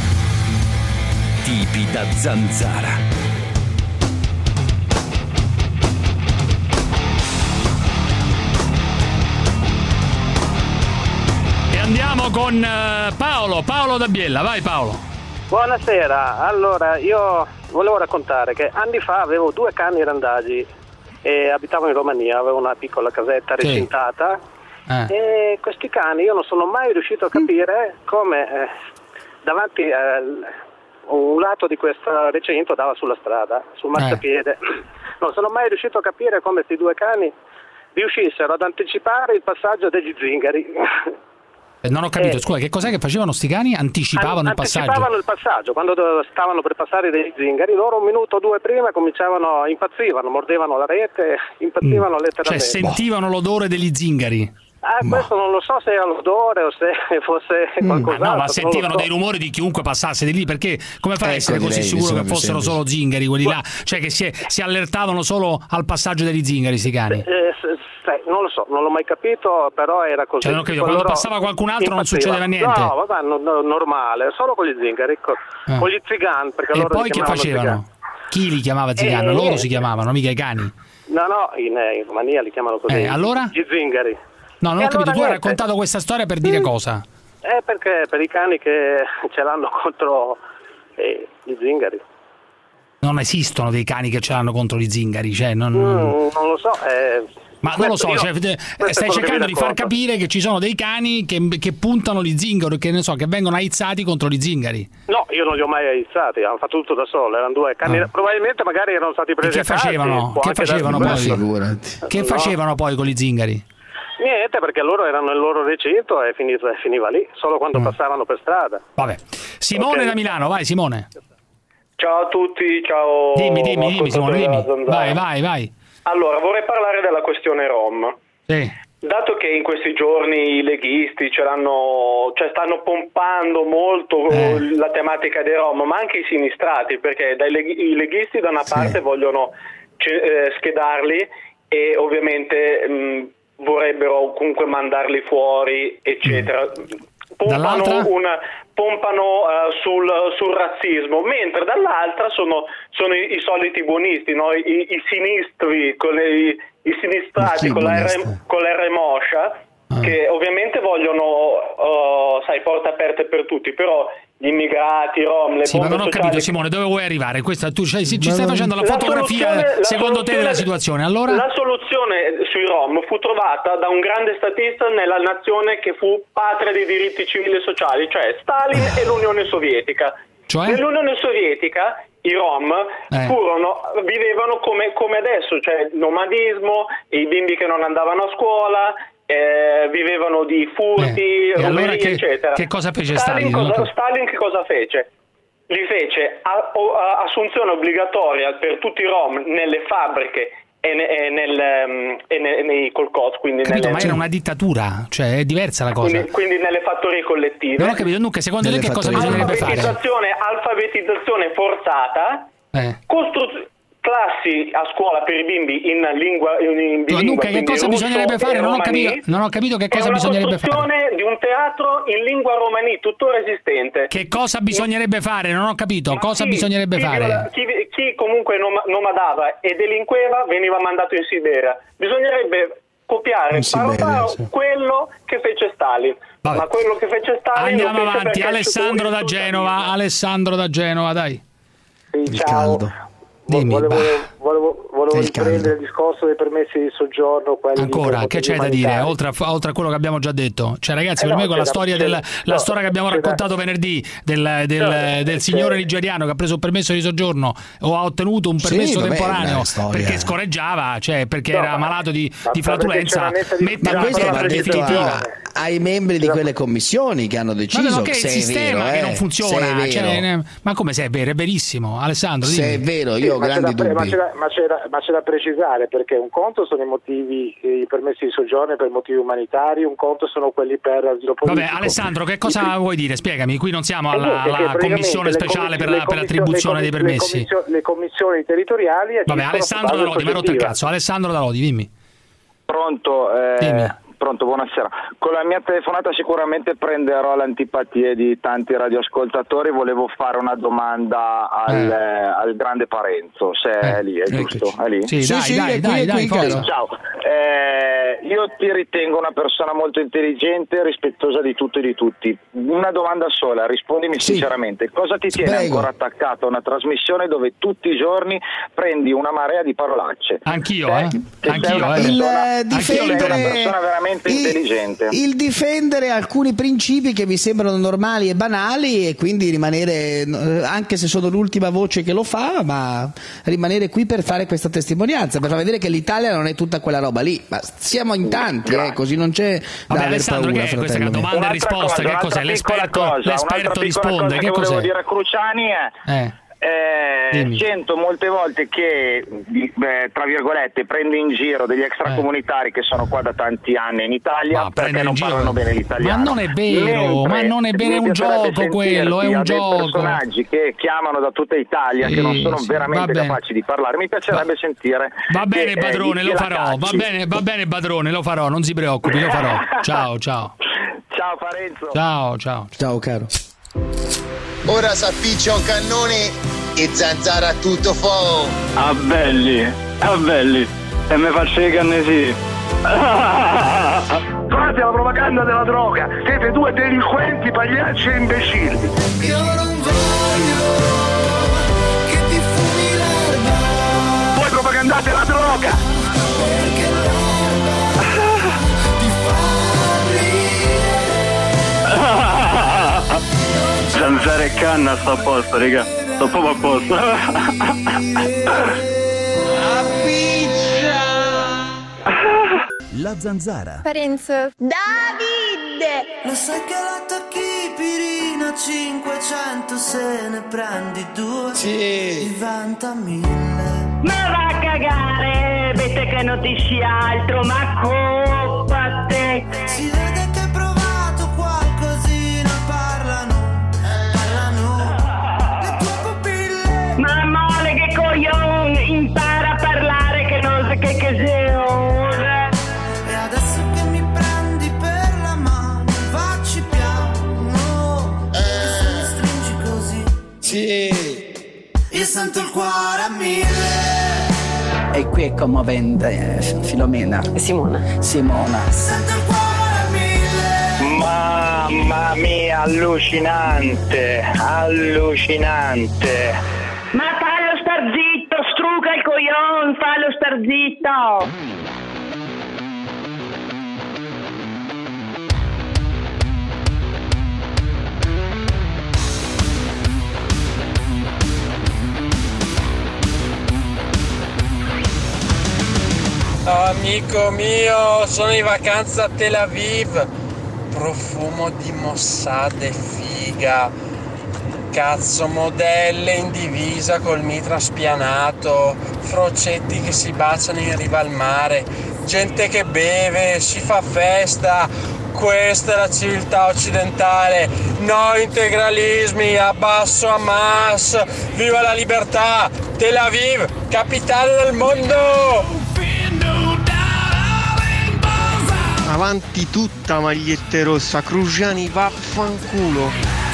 Tipi da zanzara. E andiamo con Paolo da Biella. Vai Paolo. Buonasera. Allora, io volevo raccontare che anni fa avevo 2 cani randagi e abitavo in Romania, avevo una piccola casetta recintata e questi cani io non sono mai riuscito a capire come davanti un lato di questo recinto dava sulla strada, sul marciapiede. Non sono mai riuscito a capire come questi 2 cani riuscissero ad anticipare il passaggio degli zingari. Non ho capito, scusa, che cos'è che facevano sti cani? Anticipavano il passaggio? Anticipavano il passaggio, quando stavano per passare degli zingari, loro 1 minuto o 2 prima impazzivano, mordevano la rete, impazzivano letteralmente. Cioè sentivano l'odore degli zingari? Questo non lo so se era l'odore o se fosse qualcos'altro. No, ma sentivano dei rumori di chiunque passasse di lì, perché come fai a essere così sicuro che fossero solo zingari quelli là? Cioè che si allertavano solo al passaggio degli zingari sti cani? Non lo so, non l'ho mai capito, però era così. Cioè, non ho capito, quando passava qualcun altro non succedeva niente? No, vabbè, normale, solo con gli zingari, con gli zigani. E poi che facevano? Chi li chiamava zigani? Loro si chiamavano, mica i cani? No, in Romania li chiamano così. Allora? Gli zingari. No, non ho capito, tu hai raccontato questa storia per dire cosa? Perché per i cani che ce l'hanno contro gli zingari. Non esistono dei cani che ce l'hanno contro gli zingari, cioè non lo so. Ma non lo so, stai cercando di far capire che ci sono dei cani che puntano gli zingari, che ne so, che vengono aizzati contro gli zingari. No, io non li ho mai aizzati, hanno fatto tutto da solo, erano 2 cani, probabilmente magari erano stati presi a calci. Che facevano poi con gli zingari? Niente, perché loro erano nel loro recinto e finiva lì, solo quando passavano per strada. Vabbè. Simone da Milano, vai Simone. Ciao a tutti, ciao. Dimmi Simone, dimmi. Vai. Allora, vorrei parlare della questione Rom. Sì. Dato che in questi giorni i leghisti stanno pompando molto la tematica dei Rom, ma anche i sinistrati, perché i leghisti da una parte vogliono schedarli e ovviamente vorrebbero comunque mandarli fuori, eccetera. Pompano sul razzismo, mentre dall'altra sono i soliti buonisti, no? I sinistri, i sinistrati con la R moscia, che ovviamente vogliono porte aperte per tutti, però gli immigrati, i rom, le ma non ho capito Simone, dove vuoi arrivare? Ci stai facendo la fotografia secondo te della situazione, allora? La soluzione sui rom fu trovata da un grande statista nella nazione che fu patria dei diritti civili e sociali, cioè Stalin e l'Unione Sovietica. Nell'Unione Sovietica i rom vivevano come adesso, cioè nomadismo, i bimbi che non andavano a scuola, vivevano di furti, allora eccetera. Che cosa fece Stalin? Stalin che cosa fece? Li fece assunzione obbligatoria per tutti i rom nelle fabbriche e nei colcoz, quindi ma era una dittatura, cioè è diversa la cosa. Quindi nelle fattorie collettive. Non ho capito, dunque secondo te che cosa bisognerebbe fare? Alfabetizzazione forzata, classi a scuola per i bimbi in lingua dunque che cosa bisognerebbe fare? Non ho capito che cosa bisognerebbe fare. La costruzione di un teatro in lingua romani tuttora esistente. Che cosa bisognerebbe fare? Non ho capito. Bisognerebbe fare? Chi comunque nomadava e delinqueva veniva mandato in Siberia. Bisognerebbe copiare quello che fece Stalin. Vabbè. Ma quello che fece Stalin andiamo avanti. Alessandro da Genova, dai. Ciao. Volevo riprendere il discorso dei permessi di soggiorno. Ancora, che c'è da dire oltre a quello che abbiamo già detto? Cioè ragazzi, per me quella storia storia che abbiamo raccontato venerdì del signore nigeriano che ha preso un permesso di soggiorno o ha ottenuto un permesso temporaneo perché scorreggiava, cioè perché era malato di flatulenza, ma questo va detto ai membri di quelle commissioni che hanno deciso che se il sistema è vero, che non funziona, se è vero. Ma come se è vero? È verissimo, Alessandro, dimmi. Se è vero, io ho grandi dubbi. Ma ma c'è da precisare, perché un conto sono i permessi di soggiorno per motivi umanitari, un conto sono quelli per asilo politico. Vabbè, Alessandro, che cosa vuoi dire? Spiegami, qui non siamo alla commissione speciale per l'attribuzione dei permessi. Le commissioni territoriali. Vabbè, Alessandro Dalodi, mi ha rotto il cazzo. Alessandro Dalodi, dimmi. Pronto? Dimmi. Pronto, buonasera. Con la mia telefonata sicuramente prenderò l'antipatia di tanti radioascoltatori. Volevo fare una domanda al grande Parenzo, se è lì, è giusto? È lì? Sì, dai, ciao. Io ti ritengo una persona molto intelligente, rispettosa di tutto e di tutti. Una domanda sola, rispondimi sinceramente. Cosa ti tiene ancora attaccato a una trasmissione dove tutti i giorni prendi una marea di parolacce? Anch'io. Sei una persona veramente intelligente. Il difendere alcuni principi che mi sembrano normali e banali, e quindi rimanere, anche se sono l'ultima voce che lo fa, ma rimanere qui per fare questa testimonianza, per far vedere che l'Italia non è tutta quella roba lì, ma siamo in tanti, così non c'è da aver paura. Che è questa domanda e risposta? Che cos'è? L'esperto risponde. Che volevo dire a Cruciani sento molte volte che tra virgolette prende in giro degli extracomunitari che sono qua da tanti anni in Italia perché non parlano bene l'italiano. Ma non è vero, è un gioco quello, è un gioco. Personaggi che chiamano da tutta Italia che non sono veramente capaci di parlare. Mi piacerebbe sentire. Va bene, padrone, lo farò. Va bene, padrone, lo farò, non si preoccupi, lo farò. Ciao. Ciao Parenzo. Ciao caro. Ora s'appiccia un cannone e zanzara tutto fuoco. Ah belli, e me faccio i cannesi. Fate la propaganda della droga, siete due delinquenti, pagliacci e imbecilli. Io non voglio che ti fumi l'erba. Voi propagandate la droga. Perché l'erba ti fa ridere. Zanzara e canna sto a posto, raga. Sto proprio a posto. La zanzara. Parenzo. David! Lo sai che la tocchi pirina 500, se ne prendi 2 diventa 1000. Ma va a cagare, vede che non dici altro, ma colpa a te. Si vede che hai provato qualcosina, parlano le tue pupille. Ma male che coglione, impara a parlare che non sa che sei ora. E adesso che mi prendi per la mano, facci piano, se mi stringi così. Io sento il cuore a 1000. E qui è commovente, Filomena. Simona. Sento il cuore a 1000. Mamma mia, allucinante. Ma fallo star zitto, struca il coglion, fallo star zitto. Amico mio, sono in vacanza a Tel Aviv. Profumo di Mossad e figa. Cazzo, modelle in divisa col mitra spianato, frocetti che si baciano in riva al mare, gente che beve, si fa festa. Questa è la civiltà occidentale. No integralismi, abbasso Hamas, viva la libertà. Tel Aviv, capitale del mondo. Avanti tutta magliette rossa, Cruciani vaffanculo.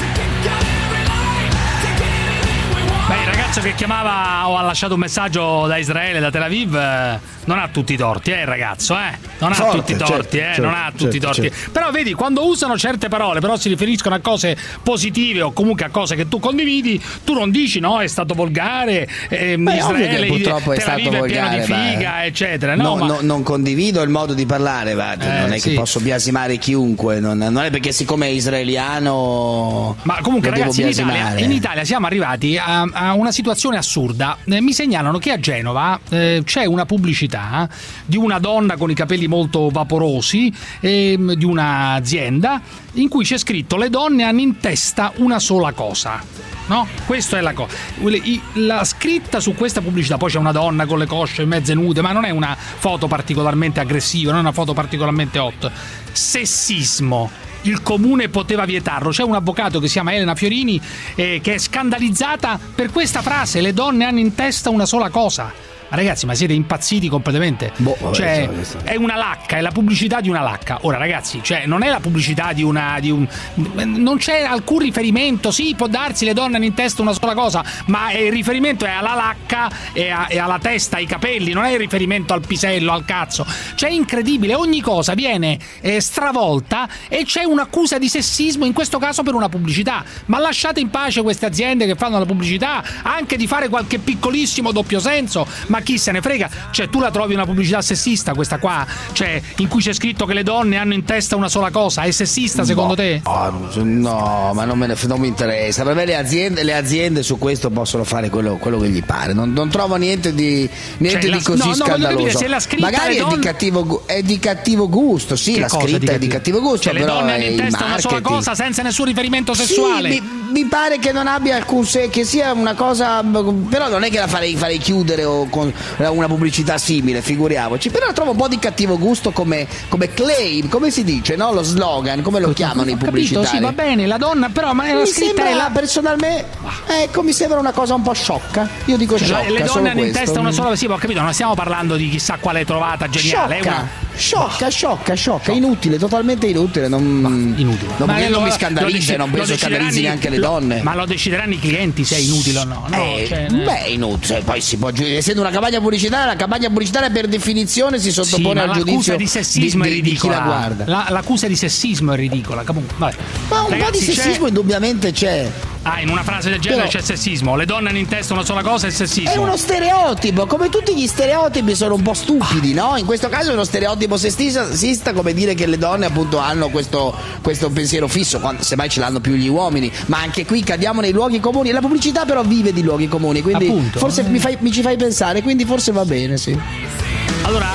Beh, il ragazzo che chiamava o ha lasciato un messaggio da Israele, da Tel Aviv, non ha tutti i torti, il ragazzo, non ha tutti i torti, non ha tutti i torti. Però vedi, quando usano certe parole, però si riferiscono a cose positive o comunque a cose che tu condividi, tu non dici no, è stato volgare, Israele purtroppo è stato volgare, pieno di figa, eccetera. Non condivido il modo di parlare, non è che posso biasimare chiunque, non è perché siccome è israeliano. Ma comunque ragazzi, in Italia siamo arrivati a una situazione assurda. Mi segnalano che a Genova c'è una pubblicità pubblicità di una donna con i capelli molto vaporosi di un'azienda in cui c'è scritto: le donne hanno in testa una sola cosa. No? Questa è la cosa. La scritta su questa pubblicità, poi c'è una donna con le cosce mezze nude, ma non è una foto particolarmente aggressiva, non è una foto particolarmente hot. Sessismo. Il comune poteva vietarlo. C'è un avvocato che si chiama Elena Fiorini che è scandalizzata per questa frase: le donne hanno in testa una sola cosa. Ma ragazzi, ma siete impazziti completamente? Cioè, è una lacca, è la pubblicità di una lacca. Ora ragazzi, cioè, non è la pubblicità di un non c'è alcun riferimento. Sì, può darsi, le donne hanno in testa una sola cosa, ma il riferimento è alla lacca e alla testa, ai capelli, non è il riferimento al pisello, al cazzo. Cioè, è incredibile, ogni cosa viene stravolta e c'è un'accusa di sessismo, in questo caso per una pubblicità. Ma lasciate in pace queste aziende che fanno la pubblicità, anche di fare qualche piccolissimo doppio senso. Ma chi se ne frega? Cioè, tu la trovi una pubblicità sessista questa qua? Cioè, in cui c'è scritto che le donne hanno in testa una sola cosa, è sessista secondo te? No, ma non mi interessa. Per me le aziende su questo possono fare quello che gli pare. Non trovo niente di così scandaloso. Capire, se magari è di cattivo gusto, sì, la scritta è di cattivo gusto, cioè, però le donne hanno in testa una sola cosa senza nessun riferimento sessuale. Sì, mi pare che non abbia alcun che sia una cosa, però non è che la farei chiudere o con una pubblicità simile, figuriamoci. Però trovo un po' di cattivo gusto come claim, come si dice, no? Lo slogan, come lo chiamano i pubblicitari. Sì, va bene, la donna, però ma la scritta sembra, personalmente, mi sembra una cosa un po' sciocca. Io dico sciocca. Le donne hanno in testa una sola, sì, ho capito, non stiamo parlando di chissà quale trovata geniale, sciocca, inutile, totalmente inutile. Inutile. Non mi scandalizza, non penso scandalizzi neanche le donne. Ma lo decideranno i clienti se è inutile o no. Inutile. Poi si può giudicare, essendo una campagna pubblicitaria, la campagna pubblicitaria per definizione si sottopone al giudizio di sessismo è ridicola. Di chi la guarda. L'accusa di sessismo è ridicola. Comunque, vabbè. Ma un po' di sessismo indubbiamente c'è. In una frase del genere c'è sessismo. Le donne hanno in testa una sola cosa, è sessismo. È uno stereotipo, come tutti gli stereotipi sono un po' stupidi, no? In questo caso è uno stereotipo sessista, come dire che le donne appunto hanno questo pensiero fisso, quando semmai ce l'hanno più gli uomini. Ma anche qui cadiamo nei luoghi comuni. La pubblicità però vive di luoghi comuni, quindi appunto, forse mi ci fai pensare, quindi forse va bene, sì. Allora,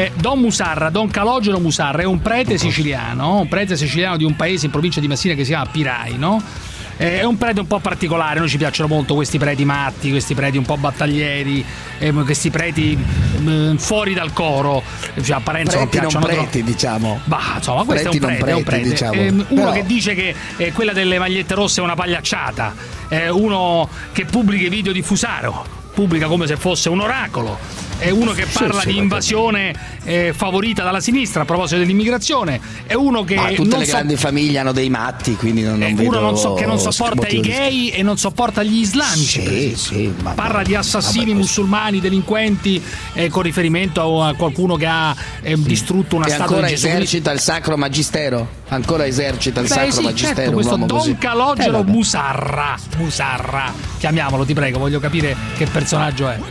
Don Calogero Musarra è un prete siciliano di un paese in provincia di Messina che si chiama Pirai, no? È un prete un po' particolare, noi ci piacciono molto questi preti matti, questi preti un po' battaglieri, questi preti fuori dal coro, cioè apparenza non piacciono preti, diciamo. Bah, insomma, questo è un prete. Diciamo. Uno però che dice che quella delle magliette rosse è una pagliacciata, uno che pubblica i video di Fusaro, pubblica come se fosse un oracolo. È uno che parla di invasione favorita dalla sinistra a proposito dell'immigrazione. È uno che tutte le grandi famiglie hanno dei matti, quindi non vedo uno che non sopporta i gay e non sopporta gli islamici. Parla di assassini musulmani, delinquenti, con riferimento a qualcuno che ha distrutto una statua di Gesù. Esercita il sacro magistero. Ancora esercita il sacro magistero. Certo, questo Don Calogero Musarra. Chiamiamolo, ti prego, voglio capire che personaggio è.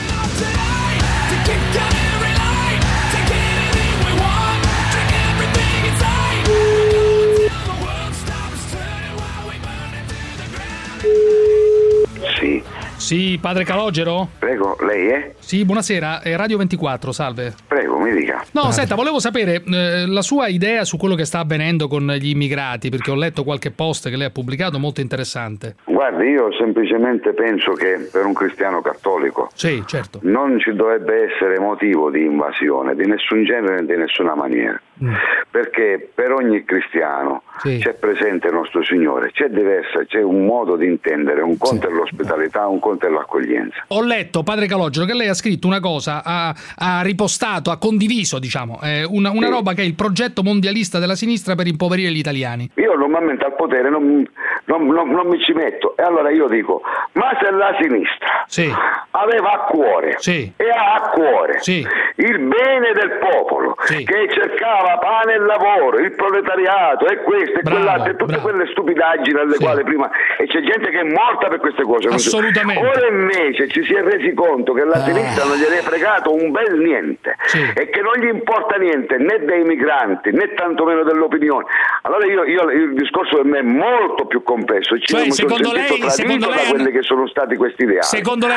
Sì, padre Calogero? Prego, lei è? Sì, buonasera, è Radio 24, salve. Prego, mi dica. No, senta, volevo sapere la sua idea su quello che sta avvenendo con gli immigrati, perché ho letto qualche post che lei ha pubblicato molto interessante. Guardi, io semplicemente penso che per un cristiano cattolico certo, non ci dovrebbe essere motivo di invasione di nessun genere e di nessuna maniera. Perché per ogni cristiano c'è presente il nostro Signore, c'è un modo di intendere, un conto è l'ospitalità, un conto è l'accoglienza. Ho letto, padre Calogero, che lei ha scritto una cosa, ha ripostato, ha condiviso, diciamo, una roba che è il progetto mondialista della sinistra per impoverire gli italiani. Io normalmente al potere non mi ci metto, e allora io dico, ma se la sinistra aveva a cuore e ha a cuore il bene del popolo, che cercava pane e lavoro, il proletariato e questo e quell'altro e tutte quelle stupidaggini alle quali prima, e c'è gente che è morta per queste cose. Assolutamente. Ora invece ci si è resi conto che la sinistra non gliene è fregato un bel niente e che non gli importa niente né dei migranti né tantomeno dell'opinione. Allora io il discorso per me è molto più complesso, secondo lei da quelli che sono stati questi ideali. Secondo lei, padre,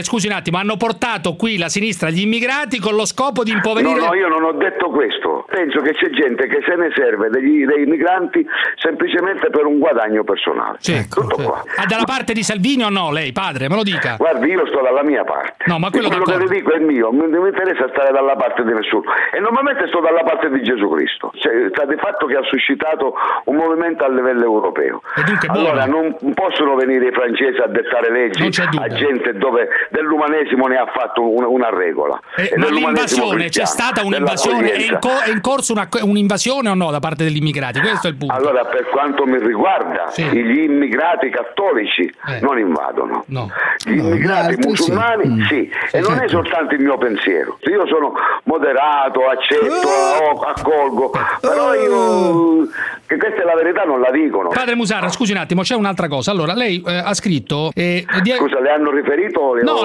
scusi un attimo, hanno portato qui la sinistra gli immigrati con lo scopo di impoverire... No, io non ho detto questo. Penso che c'è gente che se ne serve dei migranti semplicemente per un guadagno personale. Tutto qua. Dalla parte di Salvini o no, lei, padre? Me lo dica. Guardi, io sto dalla mia parte. No, ma quello che le dico è mio, non mi interessa stare dalla parte di nessuno. E normalmente sto dalla parte di Gesù Cristo. Sta di fatto che ha suscitato un movimento a livello europeo. Allora non possono venire i francesi a dettare leggi a gente dove dell'umanesimo ne ha fatto una regola. Ma l'invasione, c'è stata un'invasione, è in corso un'invasione o no da parte degli immigrati? Questo è il punto. Allora, per quanto mi riguarda, gli immigrati cattolici non invadono. Gli immigrati musulmani sì. E non è soltanto il mio pensiero. Io sono moderato, accetto, accolgo, però io che questa è la verità non la dicono. Padre Musarra, scusi un attimo, c'è un'altra cosa. Allora, lei ha scritto... Scusa, le hanno riferito? No,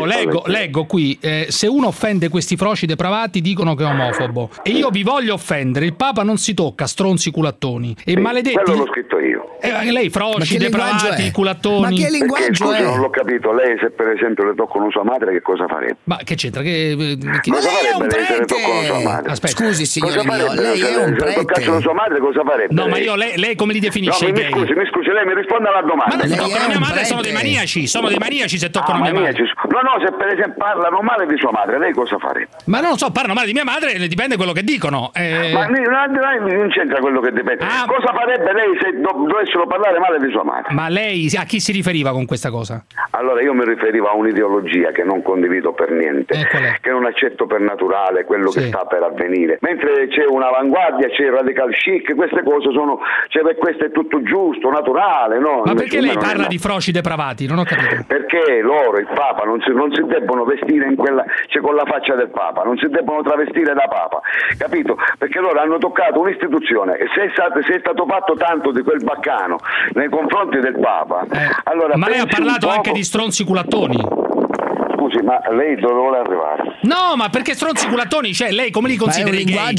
leggo qui. Se uno offende questi froci depravati dicono che è omofobo. E io vi voglio offendere. Il Papa non si tocca, stronzi culattoni. E maledetti... Quello l'ho scritto io. Lei froci depravati, culattoni... Ma che linguaggio è? Non l'ho capito. Lei se per esempio le toccano sua madre, che cosa farebbe? Ma che c'entra? Cosa farebbe lei se le toccano sua madre? Aspetta. Scusi signore mio, lei è un prete. Se toccassero sua madre, cosa farebbe? No, ma io lei come li definisce? No, mi scusi, lei mi risponda alla domanda. Ma se toccano mia madre sono dei maniaci, se toccano mia madre. No, se per esempio parlano male di sua madre, lei cosa farebbe? Ma non lo so, parlano male di mia madre, dipende quello che dicono. Ma non c'entra quello che dipende. Cosa farebbe lei se dovessero parlare male di sua madre? Ma lei a chi si riferiva con questa cosa? Allora io mi riferivo a un'ideologia che non condivido per niente, che non accetto per naturale quello che sta per avvenire. Mentre c'è un'avanguardia, c'è il radical chic, queste cose sono, per questo è tutto giusto, naturale, no? Ma perché lei parla di froci depravati? Non ho capito. Perché loro, il Papa, non si debbono vestire in quella, con la faccia del Papa, non si debbono travestire da Papa, capito? Perché loro hanno toccato un'istituzione e se è stato fatto tanto di quel baccano nei confronti del Papa, allora ma lei ha parlato anche di stronzi culattoni. Scusi, ma lei dove vuole arrivare? No, ma perché stronzi culattoni? Cioè, lei come li considera i gay?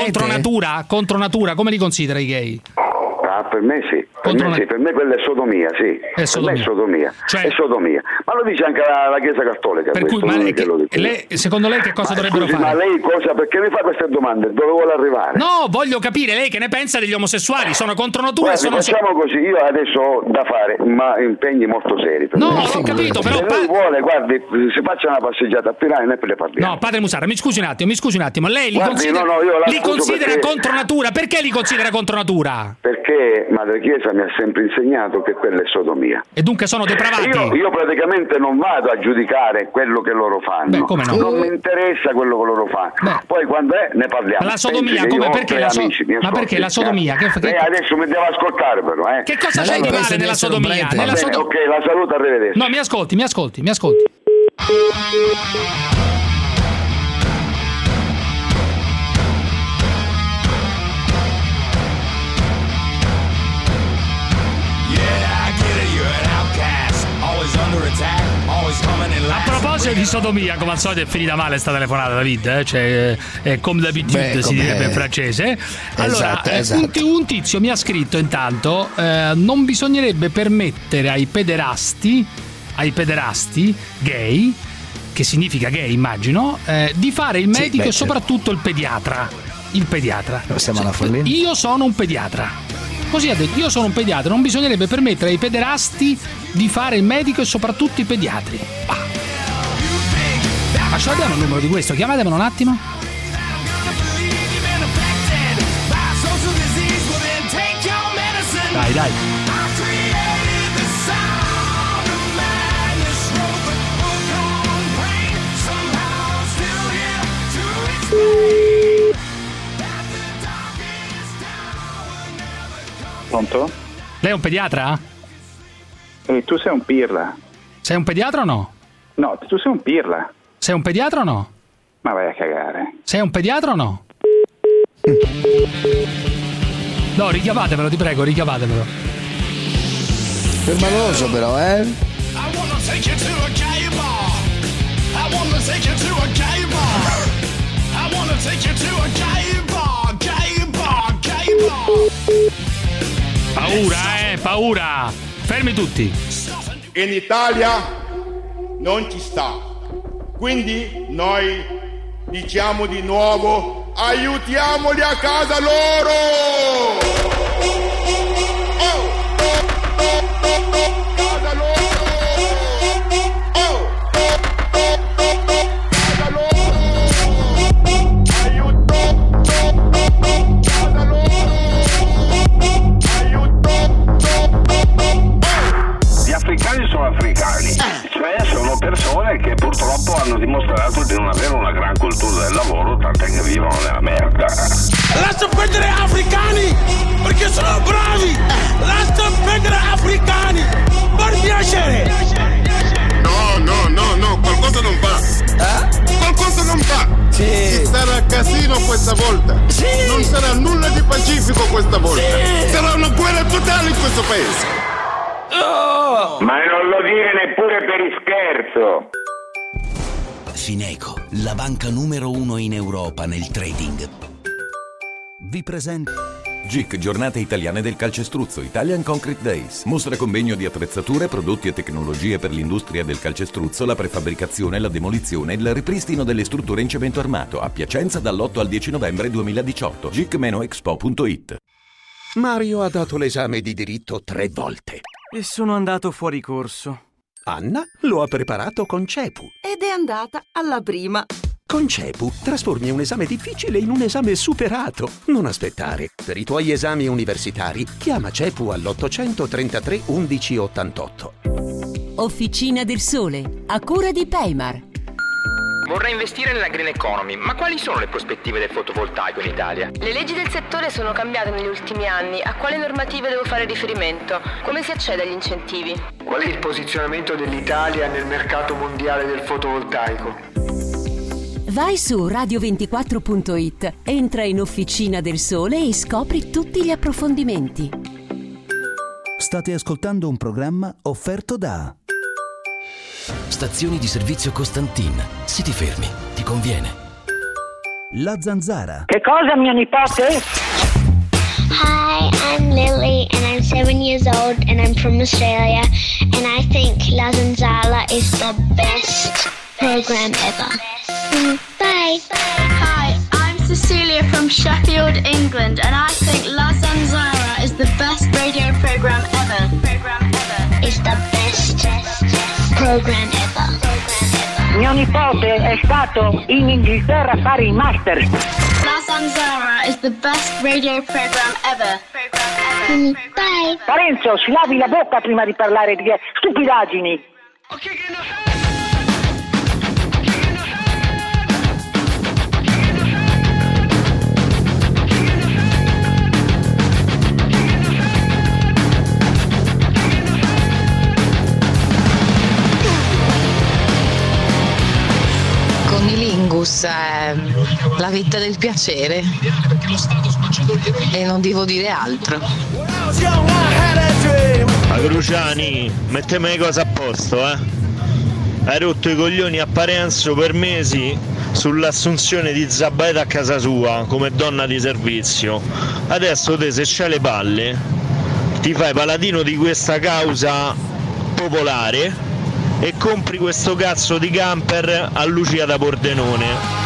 Contro natura, come li considera i gay? Per me sì. Per me quella è sodomia, sì. È sodomia. Per me è sodomia. È sodomia. Ma lo dice anche la Chiesa Cattolica. Per questo, cui, secondo lei che cosa dovrebbero fare? Ma lei perché mi fa queste domande? Dove vuole arrivare? No, voglio capire lei che ne pensa degli omosessuali. Sono contro natura. Facciamo così, io adesso ho da fare impegni molto seri. Ho capito, però. Se lei vuole, guardi, si faccia una passeggiata a Pirano e noi ne parliamo. No, padre Musarra, mi scusi un attimo. Lei li considera contro natura. Perché li considera contro natura? Perché Madre Chiesa mi ha sempre insegnato che quella è sodomia. E dunque sono depravati? Io praticamente non vado a giudicare quello che loro fanno. Beh, come no? Non mi interessa quello che loro fanno. Beh. Poi quando ne parliamo. Ma la sodomia, come? Perché ma perché la sodomia? Adesso mi devo ascoltare però, Che cosa c'è di male nella sodomia? Ok, la saluto, arrivederci. No, mi ascolti. A proposito di sodomia, come al solito è finita male sta telefonata, David, cioè comme d'habitude si direbbe in francese. Allora, esatto. Un tizio mi ha scritto intanto non bisognerebbe permettere ai pederasti gay, che significa gay immagino, di fare il medico e soprattutto il pediatra. Siamo alla follia. Io sono un pediatra. Così ha detto, io sono un pediatra, non bisognerebbe permettere ai pederasti di fare il medico e soprattutto i pediatri. Ma ce l'abbiamo il numero di questo? Chiamatemelo un attimo. Dai. Pronto? Lei è un pediatra? Tu sei un pirla. Sei un pediatra o no? No, tu sei un pirla. Sei un pediatra o no? Ma vai a cagare. Sei un pediatra o no? No, richiamatemelo, ti prego, richiamatemelo. Permaloso però, Paura. Fermi tutti. In Italia non ci sta. Quindi noi diciamo di nuovo, aiutiamoli a casa loro! Casa loro! Gli africani sono africani, cioè sono persone che purtroppo hanno dimostrato di non avere una gran cultura del lavoro, tant'è che vivono nella merda. Lascia perdere africani, perché sono bravi! Lascia perdere africani, per piacere! No, qualcosa non va. Qualcosa non va. Sì. Ci sarà casino questa volta. Sì. Non sarà nulla di pacifico questa volta. Sì. Sarà una guerra totale in questo paese. Oh. Ma non lo dire neppure per ischerzo. Fineco, la banca numero 1 in Europa nel trading, vi presenta GIC, giornate italiane del calcestruzzo, Italian Concrete Days. Mostra convegno di attrezzature, prodotti e tecnologie per l'industria del calcestruzzo, la prefabbricazione, la demolizione e il ripristino delle strutture in cemento armato, a Piacenza dall'8 al 10 novembre 2018. gic-expo.it. Mario ha dato l'esame di diritto 3 volte. E sono andato fuori corso. Anna lo ha preparato con Cepu. Ed è andata alla prima. Con Cepu trasformi un esame difficile in un esame superato. Non aspettare. Per i tuoi esami universitari chiama Cepu all'833 11 88. Officina del Sole, a cura di Peimar. Vorrei investire nella green economy, ma quali sono le prospettive del fotovoltaico in Italia? Le leggi del settore sono cambiate negli ultimi anni. A quali normative devo fare riferimento? Come si accede agli incentivi? Qual è il posizionamento dell'Italia nel mercato mondiale del fotovoltaico? Vai su radio24.it, entra in Officina del Sole e scopri tutti gli approfondimenti. State ascoltando un programma offerto da Stazioni di servizio Costantin. Se ti fermi, ti conviene. La Zanzara. Che cosa, mio nipote? Hi, I'm Lily and I'm 7 years old and I'm from Australia and I think La Zanzara is the best program ever. Bye. Hi, I'm Cecilia from Sheffield, England and I think La Zanzara is the best radio program ever. It's the best program ever. Mio nipote è stato in Inghilterra a fare il master. La Zanzara is the best radio program ever. Bye. Parenzo, si lavi la bocca prima di parlare di stupidaggini. Conilingus è la vetta del piacere e non devo dire altro. A Cruciani, mettemi le cose a posto, Hai rotto i coglioni a Parenzo per mesi sull'assunzione di Zabaeta a casa sua come donna di servizio. Adesso te, se c'hai le palle, ti fai paladino di questa causa popolare e compri questo cazzo di camper a Lucia da Pordenone.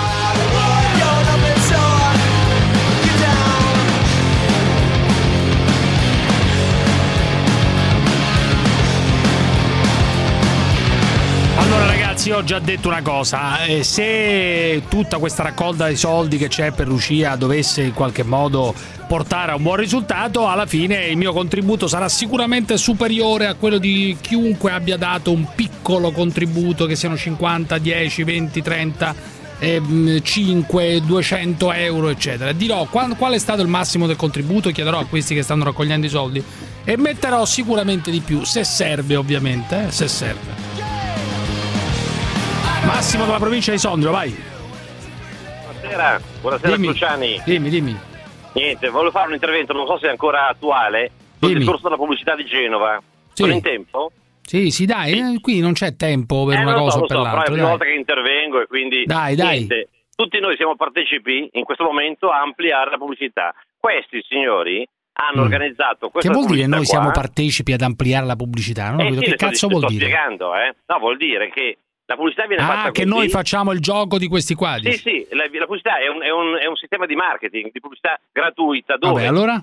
Allora ragazzi, ho già detto una cosa, se tutta questa raccolta di soldi che c'è per Lucia dovesse in qualche modo portare a un buon risultato, alla fine il mio contributo sarà sicuramente superiore a quello di chiunque abbia dato un piccolo contributo, che siano 50, 10, 20, 30, 5, 200 euro eccetera. Dirò qual è stato il massimo del contributo, chiederò a questi che stanno raccogliendo i soldi e metterò sicuramente di più, se serve ovviamente, se serve. Massimo dalla provincia di Sondrio, vai. Buonasera Cruciani. Dimmi. Niente, volevo fare un intervento, non so se è ancora attuale, sul discorso della pubblicità di Genova. Sì. Sono in tempo? Sì, dai, qui non c'è tempo per una cosa o per l'altra. Però è la prima volta che intervengo e quindi dai. Niente, tutti noi siamo partecipi in questo momento a ampliare la pubblicità. Questi signori hanno organizzato questa. Che vuol dire noi qua? siamo partecipi ad ampliare la pubblicità? Non sì, che cazzo vuol dire? Sto spiegando, No, vuol dire che La pubblicità viene fatta che così. Noi facciamo il gioco di questi quadri. Sì, la pubblicità è un sistema di marketing, di pubblicità gratuita, dove... Vabbè, allora?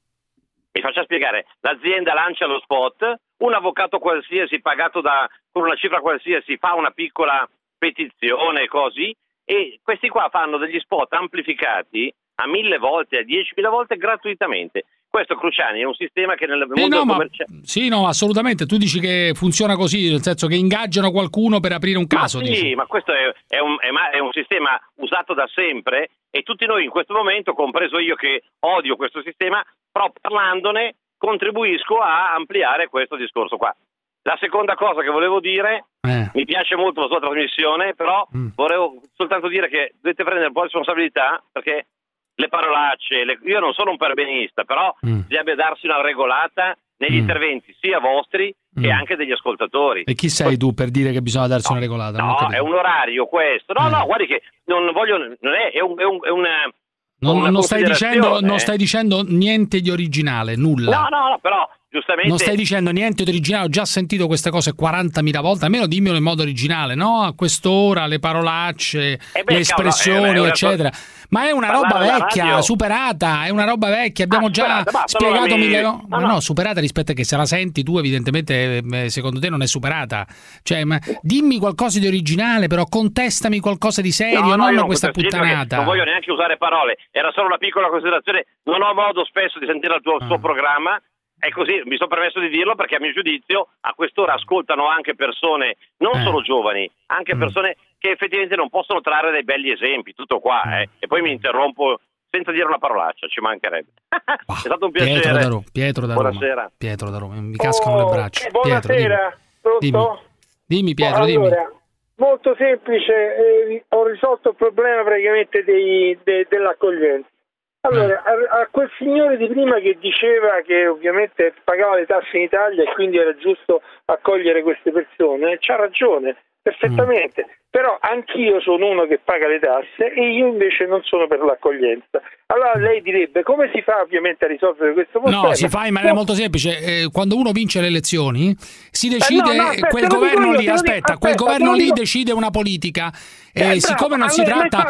Mi faccia spiegare, l'azienda lancia lo spot, un avvocato qualsiasi pagato con una cifra qualsiasi fa una piccola petizione, così, e questi qua fanno degli spot amplificati a 1.000 volte, a 10.000 volte gratuitamente. Questo, Cruciani, è un sistema che nel mondo commerciale... Sì, no, assolutamente. Tu dici che funziona così, nel senso che ingaggiano qualcuno per aprire un caso. Sì, dici. Ma questo è un sistema usato da sempre e tutti noi in questo momento, compreso io che odio questo sistema, però parlandone contribuisco a ampliare questo discorso qua. La seconda cosa che volevo dire, mi piace molto la sua trasmissione, però volevo soltanto dire che dovete prendere un po' di responsabilità, perché le parolacce, io non sono un perbenista, però bisogna darsi una regolata negli interventi sia vostri che anche degli ascoltatori. E chi sei tu per dire che bisogna darsi una regolata? No, è un orario questo. No, guardi che non voglio, non è una... Non stai dicendo niente di originale, nulla. No, però giustamente... Non stai dicendo niente di originale, ho già sentito queste cose 40.000 volte, almeno dimmelo in modo originale, no? A quest'ora, le parolacce, le espressioni, eccetera. Ma è una roba vecchia, superata, è una roba vecchia, abbiamo già spiegato mille volte. No, superata rispetto a che se la senti tu, evidentemente, secondo te non è superata. Cioè, dimmi qualcosa di originale, però contestami qualcosa di serio, non questa puttanata. Non voglio neanche usare parole, era solo una piccola considerazione, non ho modo spesso di sentire il suo programma. È così, mi sono permesso di dirlo perché a mio giudizio a quest'ora ascoltano anche persone non solo giovani, anche persone che effettivamente non possono trarre dei belli esempi, tutto qua, e poi mi interrompo senza dire una parolaccia, ci mancherebbe. È stato un piacere. Pietro da Buonasera. Roma. Pietro da Roma, mi cascano le braccia. Buonasera. Pietro, dimmi Pietro, dimmi. Molto semplice, ho risolto il problema praticamente dell'accoglienza. Allora, a quel signore di prima che diceva che ovviamente pagava le tasse in Italia e quindi era giusto accogliere queste persone, c'ha ragione, perfettamente. Però anch'io sono uno che paga le tasse e io invece non sono per l'accoglienza. Allora lei direbbe, come si fa ovviamente a risolvere questo problema? No, si fa in maniera molto semplice. Quando uno vince le elezioni si decide, quel governo lì, quel governo lì decide una politica. Siccome non si tratta,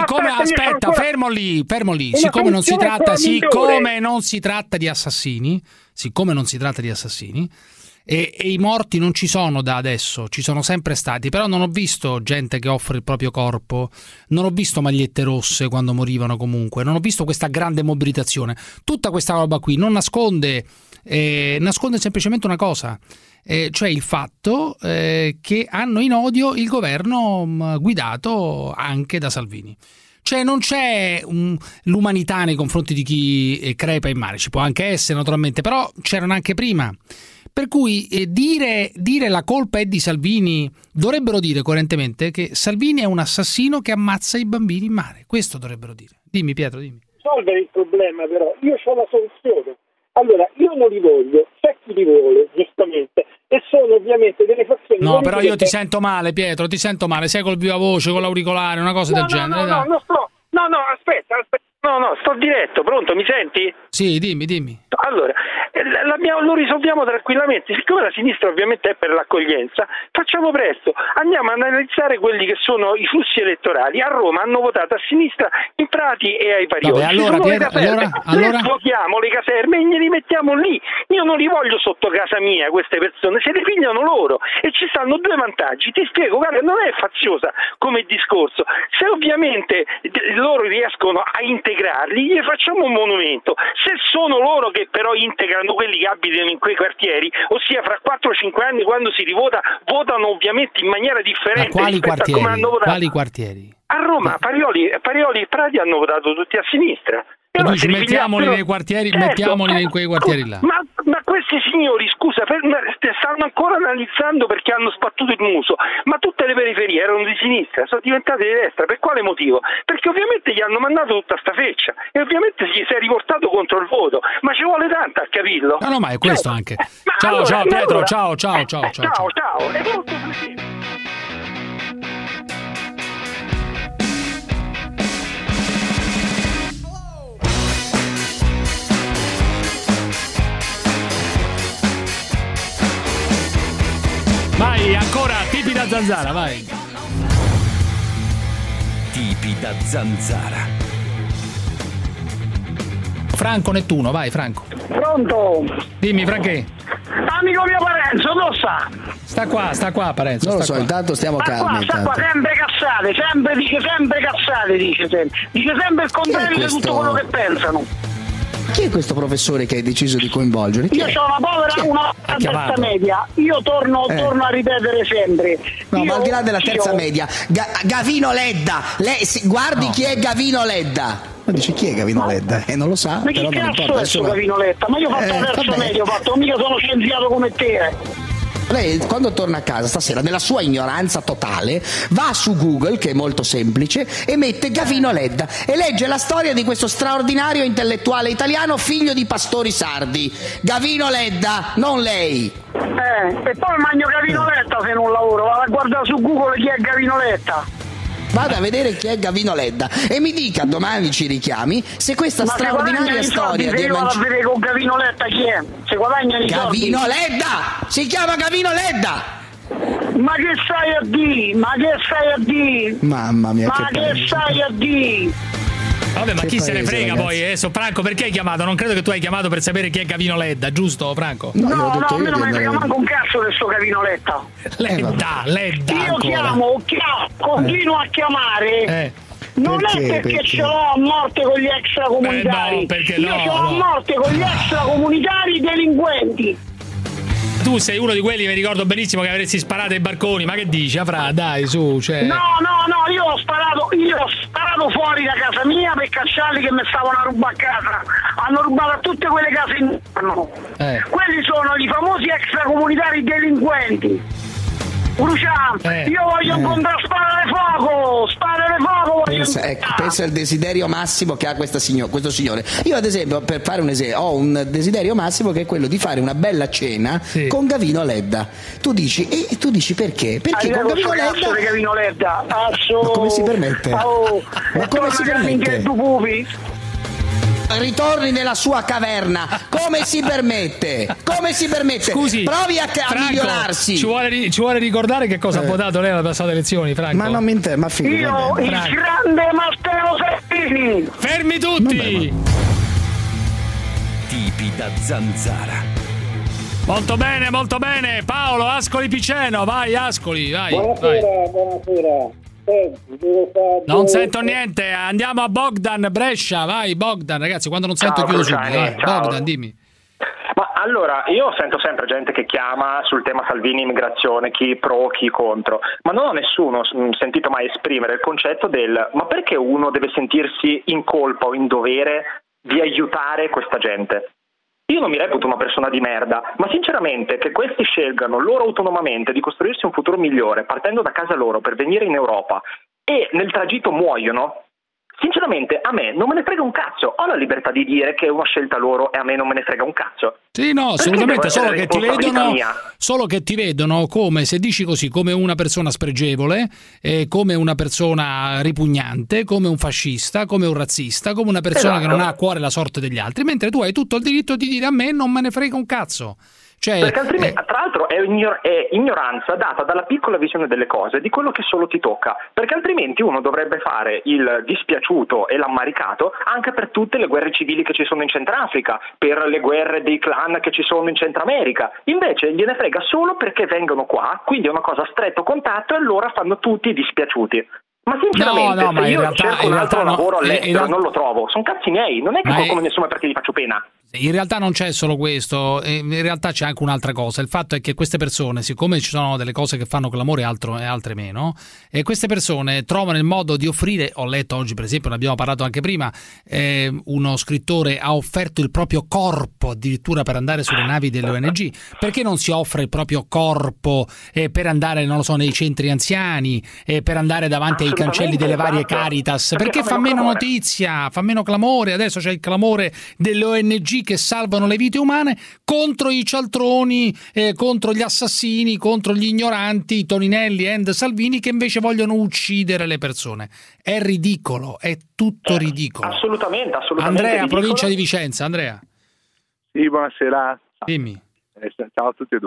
fermo lì, siccome non si tratta di assassini, e i morti non ci sono da adesso, ci sono sempre stati, però non ho visto gente che offre il proprio corpo, non ho visto magliette rosse quando morivano comunque, non ho visto questa grande mobilitazione. Tutta questa roba qui non nasconde semplicemente una cosa, cioè il fatto che hanno in odio il governo guidato anche da Salvini. Cioè non c'è l'umanità nei confronti di chi crepa in mare, ci può anche essere naturalmente, però c'erano anche prima. Per cui dire la colpa è di Salvini, dovrebbero dire coerentemente che Salvini è un assassino che ammazza i bambini in mare. Questo dovrebbero dire. Dimmi Pietro, dimmi. Risolvere il problema però, io ho la soluzione. Allora, io non li voglio, c'è chi li vuole, giustamente, e sono ovviamente delle fazioni... No, però io ti sento male Pietro, ti sento male, sei col viva voce, con l'auricolare, una cosa del genere. No, aspetta, sto diretto, pronto, mi senti? Sì, dimmi. Allora, lo risolviamo tranquillamente, siccome la sinistra ovviamente è per l'accoglienza, facciamo presto, andiamo a analizzare quelli che sono i flussi elettorali. A Roma hanno votato a sinistra in Prati e ai Parioli. Vabbè, allora... Svuotiamo le caserme e glieli mettiamo lì. Io non li voglio sotto casa mia queste persone, se le pigliano loro, e ci stanno due vantaggi. Ti spiego, guarda, non è faziosa come discorso. Se ovviamente loro riescono a integrarli, gli facciamo un monumento. Se sono loro che però integrano quelli che abitano in quei quartieri, ossia fra 4-5 anni quando si rivota, votano ovviamente in maniera differente. Quali quartieri? A come hanno votato. Quali quartieri? A Roma, Parioli e Prati hanno votato tutti a sinistra. E tu ci mettiamoli nei quartieri, mettiamoli in quei quartieri là. Ma questi signori, scusa, stanno ancora analizzando perché hanno sbattuto il muso, ma tutte le periferie erano di sinistra, sono diventate di destra. Per quale motivo? Perché ovviamente gli hanno mandato tutta sta feccia e ovviamente si è riportato contro il voto, ma ci vuole tanto a capirlo. No, ma è questo anche. Ciao Pietro, ciao. È molto piacere. Vai Vai, ancora, tipi da zanzara, vai. Tipi da zanzara. Franco Nettuno, vai Franco. Pronto? Dimmi Franché. Amico mio Parenzo, dove sta? Sta qua Parenzo. Non lo so, intanto stiamo calmi. Sta qua, sempre cazzate, dice sempre sempre il contrario di tutto quello che pensano. Chi è questo professore che hai deciso di coinvolgere? Io sono una povera terza media, io torno a ripetere sempre. No, ma al di là della terza media, Gavino Ledda, guardi chi è Gavino Ledda. Ma dice chi è Gavino Ledda? Non lo sa. Ma che cazzo è Gavino Ledda? Ma io ho fatto la terza media, mica sono scienziato come te. Lei quando torna a casa stasera, nella sua ignoranza totale, va su Google, che è molto semplice, e mette Gavino Ledda e legge la storia di questo straordinario intellettuale italiano, figlio di pastori sardi. Gavino Ledda, non lei. E poi mangio Gavino Ledda se non lavoro, vado a guardare su Google chi è Gavino Ledda. Vada a vedere chi è Gavino Ledda e mi dica, domani ci richiami, se questa straordinaria storia di vado a vedere con Gavino Ledda chi è, se guadagna i soldi. Gavino Ledda! Si chiama Gavino Ledda! Ma che stai a dire? Mamma mia, ma che stai a dire? Vabbè, ma che chi se ne frega, ragazzi. poi adesso Franco, perché hai chiamato? Non credo che tu hai chiamato per sapere chi è Gavino Ledda, giusto Franco? No, a me non mi frega manco un cazzo di sto Gavino Ledda. Ledda io ancora. continuo a chiamare. Non è perché ce l'ho a morte con gli extracomunitari. No, perché io ce l'ho a morte con gli extracomunitari delinquenti. Tu sei uno di quelli, mi ricordo benissimo, che avresti sparato ai barconi, ma che dici, Afra? Dai, su, cioè. No, io ho sparato fuori da casa mia per cacciarli che mi stavano a rubare a casa. Hanno rubato a tutte quelle case intorno. Quelli sono i famosi extracomunitari delinquenti. Bruciante, io voglio incontrare sparare fuoco, pensa al desiderio massimo che ha questo signore. Io ad esempio, per fare un esempio, ho un desiderio massimo che è quello di fare una bella cena con Gavino Ledda. Tu dici perché? Perché con Gavino Ledda Ma come si permette? Ma come si permette? Ritorni nella sua caverna. Come si permette? Scusi, provi a Franco, migliorarsi. Ci vuole ricordare che cosa ha votato lei alle passate elezioni, Franco? Ma non mi ma figlio. Io, il grande Matteo Salvini. Fermi tutti. Tipi da zanzara. Molto bene. Paolo Ascoli Piceno, vai Ascoli, vai. Buonasera. Non sento niente, andiamo a Bogdan Brescia, vai Bogdan, ragazzi, quando non sento chiudo subito, vai. Bogdan, dimmi. Ma allora, io sento sempre gente che chiama sul tema Salvini immigrazione, chi pro, chi contro, ma non ho nessuno sentito mai esprimere il concetto ma perché uno deve sentirsi in colpa o in dovere di aiutare questa gente? Io non mi reputo una persona di merda, ma sinceramente che questi scelgano loro autonomamente di costruirsi un futuro migliore partendo da casa loro per venire in Europa e nel tragitto muoiono, sinceramente a me non me ne frega un cazzo. Ho la libertà di dire che è una scelta loro e a me non me ne frega un cazzo. Sì, no, assolutamente, solo che ti vedono come, se dici così, come una persona spregevole, come una persona ripugnante, come un fascista, come un razzista, come una persona che non ha a cuore la sorte degli altri, mentre tu hai tutto il diritto di dire a me non me ne frega un cazzo. Cioè, perché altrimenti, tra l'altro, è ignoranza data dalla piccola visione delle cose, di quello che solo ti tocca, perché altrimenti uno dovrebbe fare il dispiaciuto e l'ammaricato anche per tutte le guerre civili che ci sono in Centrafrica, per le guerre dei clan che ci sono in Centro America. Invece gliene frega solo perché vengono qua, quindi è una cosa a stretto contatto e allora fanno tutti i dispiaciuti. Ma sinceramente, ma se io in cerco un altro realtà lavoro all'estero non lo trovo, sono cazzi miei, non è che qualcuno mi assume perché gli faccio pena. In realtà non c'è solo questo, in realtà c'è anche un'altra cosa. Il fatto è che queste persone, siccome ci sono delle cose che fanno clamore e altre meno, e queste persone trovano il modo di offrire, ho letto oggi per esempio, ne abbiamo parlato anche prima, uno scrittore ha offerto il proprio corpo addirittura per andare sulle navi delle ONG. Perché non si offre il proprio corpo per andare, non lo so, nei centri anziani, per andare davanti ai cancelli delle varie Caritas? Perché fa meno notizia, fa meno clamore. Adesso c'è il clamore delle ONG che salvano le vite umane contro i cialtroni, contro gli assassini, contro gli ignoranti, Toninelli and Salvini, che invece vogliono uccidere le persone. È ridicolo, è tutto ridicolo. Assolutamente. Andrea, ridicolo. provincia di Vicenza. Andrea. Sì, buonasera. Dimmi. Ciao a tutti e due.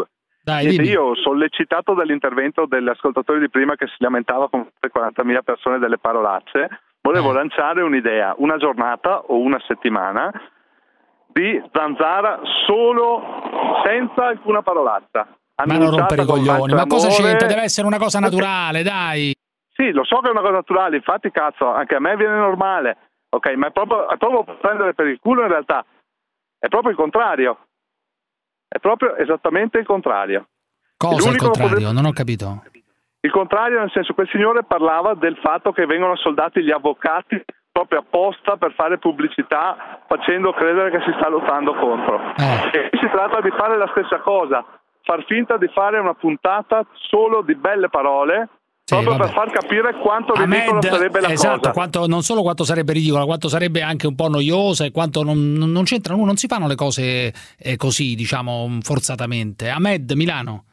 Dai, io sollecitato dall'intervento degli ascoltatori di prima che si lamentava con 40.000 persone delle parolacce, volevo lanciare un'idea, una giornata o una settimana di Zanzara solo senza alcuna parolaccia. Ma non rompere i coglioni, ma cosa c'entra? Deve essere una cosa naturale, dai. Sì, lo so che è una cosa naturale, infatti cazzo, anche a me viene normale, ok, ma è proprio prendere per il culo in realtà, è proprio il contrario, è proprio esattamente il contrario. Cosa è il contrario? Non ho capito. Il contrario nel senso, quel signore parlava del fatto che vengono soldati gli avvocati proprio apposta per fare pubblicità facendo credere che si sta lottando contro. E si tratta di fare la stessa cosa, far finta di fare una puntata solo di belle parole, proprio per far capire quanto ridicola sarebbe la cosa. Non solo quanto sarebbe ridicola, quanto sarebbe anche un po' noiosa e quanto non c'entrano, non si fanno le cose così, diciamo, forzatamente. Ahmed, Milano.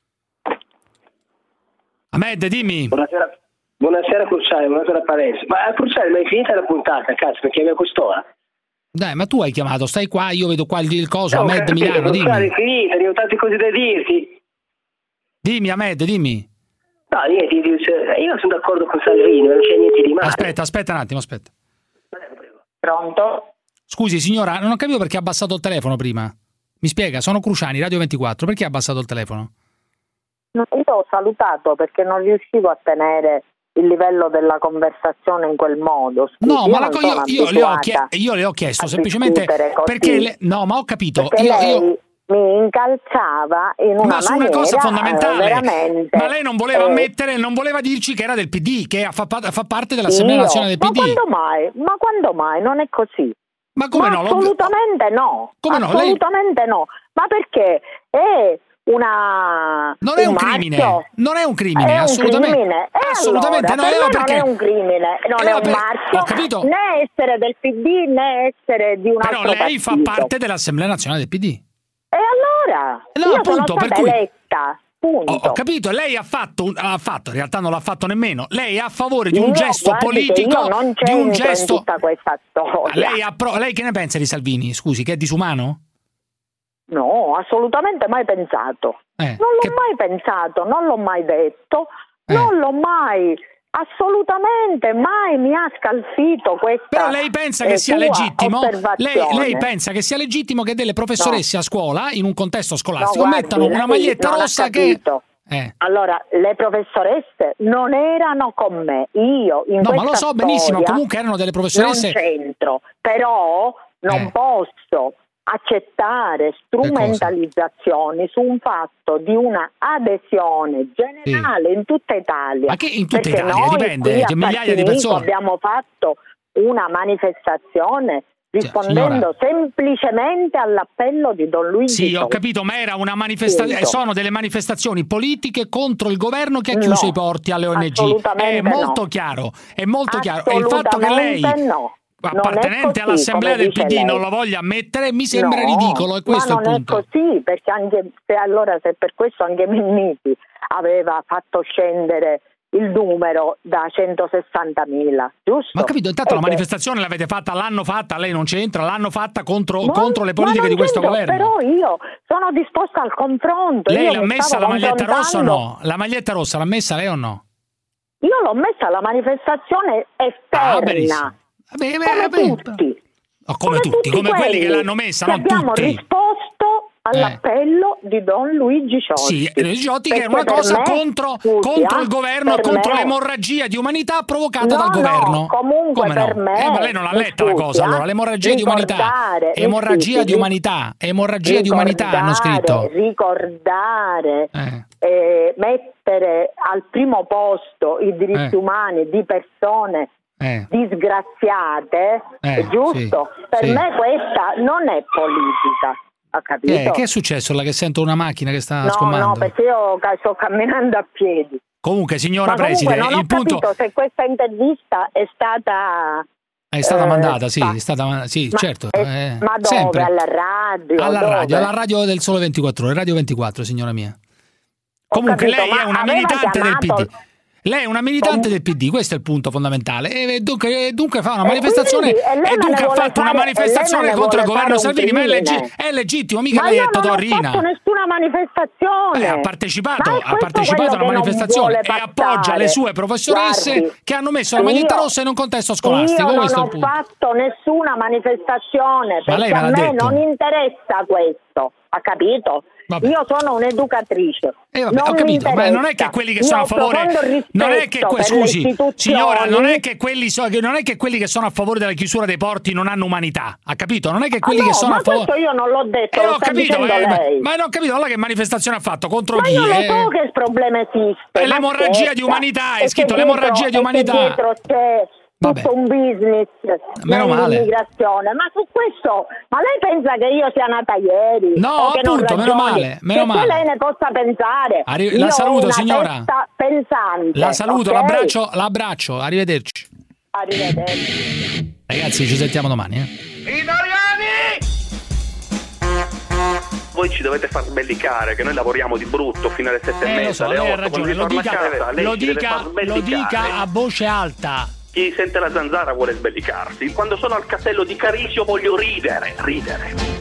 Ahmed, dimmi. Buonasera Cruciani, buonasera Parenzo. Ma Cruciani, ma è finita la puntata, cazzo, perché è quest'ora? Dai, ma tu hai chiamato, stai qua, io vedo qua il coso, Ahmed, Milano, dimmi. È finita, ne ho tanti cose da dirti. Dimmi, Ahmed, dimmi. No, niente, io sono d'accordo con Salvini, non c'è niente di male. Aspetta un attimo, aspetta. Pronto? Scusi, signora, non ho capito perché ha abbassato il telefono prima. Mi spiega, sono Cruciani, Radio 24, perché ha abbassato il telefono? No, io ho salutato perché non riuscivo a tenere il livello della conversazione in quel modo. Scusi, no, ma io le ho chiesto semplicemente perché no, ma ho capito. Lei mi incalzava in una ma su una cosa fondamentale. Veramente, ma lei non voleva ammettere, non voleva dirci che era del PD, che fa parte dell'Assemblea Nazionale del PD. Ma quando mai? Non è così. Ma come no? Assolutamente no. Come assolutamente no. Ma perché è non è un crimine, non è un crimine, assolutamente. Assolutamente allora, no, perché non è un crimine, non è un marchio, ho capito. Né essere del PD né essere di un altro partito. Però lei fa parte dell'Assemblea Nazionale del PD. E allora? No, io appunto, sono stata eletta. Ho capito, lei ha fatto, in realtà non l'ha fatto nemmeno. Lei è a favore di un gesto politico, io non di un gesto. In tutta questa storia. Lei che ne pensa di Salvini? Scusi, che è disumano? No, assolutamente mai pensato. Non l'ho mai pensato, non l'ho mai detto, non l'ho mai, assolutamente mai mi ha scalfito questa. Però lei pensa che sia legittimo? Lei pensa che sia legittimo che delle professoresse a scuola, in un contesto scolastico, mettano una maglietta rossa che... Allora, le professoresse non erano con me, io in questa ma lo so benissimo, comunque erano delle professoresse... Non c'entro, però non posso accettare strumentalizzazioni su un fatto di una adesione generale in tutta Italia. Ma che in tutta Italia? Dipende, che migliaia di persone. Abbiamo fatto una manifestazione rispondendo semplicemente all'appello di Don Luigi. Sì, ho capito, ma era una manifestazione, sono delle manifestazioni politiche contro il governo che ha chiuso i porti alle ONG. È molto chiaro, è molto chiaro. E il fatto che lei appartenente all'Assemblea del PD non lo voglia ammettere mi sembra ridicolo, e questo ma è il punto. Non è così, perché anche se per questo anche Minniti aveva fatto scendere il numero da 160.000, giusto? Ma capito, intanto la manifestazione l'avete fatta, l'hanno fatta, lei non c'entra, l'hanno fatta contro le politiche di questo governo. Però io sono disposta al confronto. Lei l'ha messa la maglietta rossa o no? La maglietta rossa l'ha messa lei o no? Io l'ho messa alla manifestazione esterna. Come tutti. Come tutti, come quelli che l'hanno messa, non tutti. Abbiamo risposto all'appello di Don Luigi Ciotti. Sì, Luigi Ciotti, che è una cosa contro il governo, contro l'emorragia di umanità provocata dal governo. Comunque per me. Ma lei non l'ha letta la cosa, allora, l'emorragia di umanità. Emorragia di umanità, hanno scritto. Ricordare, mettere al primo posto i diritti umani di persone disgraziate, giusto? Per me questa non è politica. Ha capito? Che è successo? Che sento una macchina che sta scommando? No, perché io sto camminando a piedi. Comunque, signora Preside, non ho capito se questa intervista è stata mandata, certo. Ma dove? Sempre. Alla radio del Sole 24 Ore, Radio 24, signora mia. Comunque lei è una militante del PD. Lei è una militante del PD, questo è il punto fondamentale. E dunque fa una manifestazione e dunque ha fatto una manifestazione contro il governo Salvini, ma è legittimo, mica lei è Totò Riina. Non ho fatto nessuna manifestazione. Ha partecipato a una manifestazione e appoggia le sue professoresse che hanno messo la maglietta rossa in un contesto scolastico. Io non ho fatto nessuna manifestazione perché a me non interessa questo, ha capito? Vabbè. Io sono un'educatrice. Ho capito, ma non è che quelli che sono a favore, non è che scusi, signora, non è che quelli che sono a favore della chiusura dei porti non hanno umanità, ha capito? Non è che quelli che sono a favore. Questo io non l'ho detto, lo ho capito, lei. ma non ho capito, allora che manifestazione ha fatto contro chi? Io lo so che il problema esiste. L'emorragia di umanità, è scritto l'emorragia di umanità. Dietro c'è tutto un business nell'immigrazione, ma su questo, ma lei pensa che io sia nata ieri? No, appunto, meno male. Che lei ne possa pensare. La saluto, signora. Pensante. La saluto, okay? l'abbraccio, arrivederci. Ragazzi, ci sentiamo domani. Italiani! Voi ci dovete far sbellicare, che noi lavoriamo di brutto fino alle 7:30, alle 8. Lo dica a voce alta. Chi sente la zanzara vuole sbellicarsi. Quando sono al castello di Carisio voglio ridere.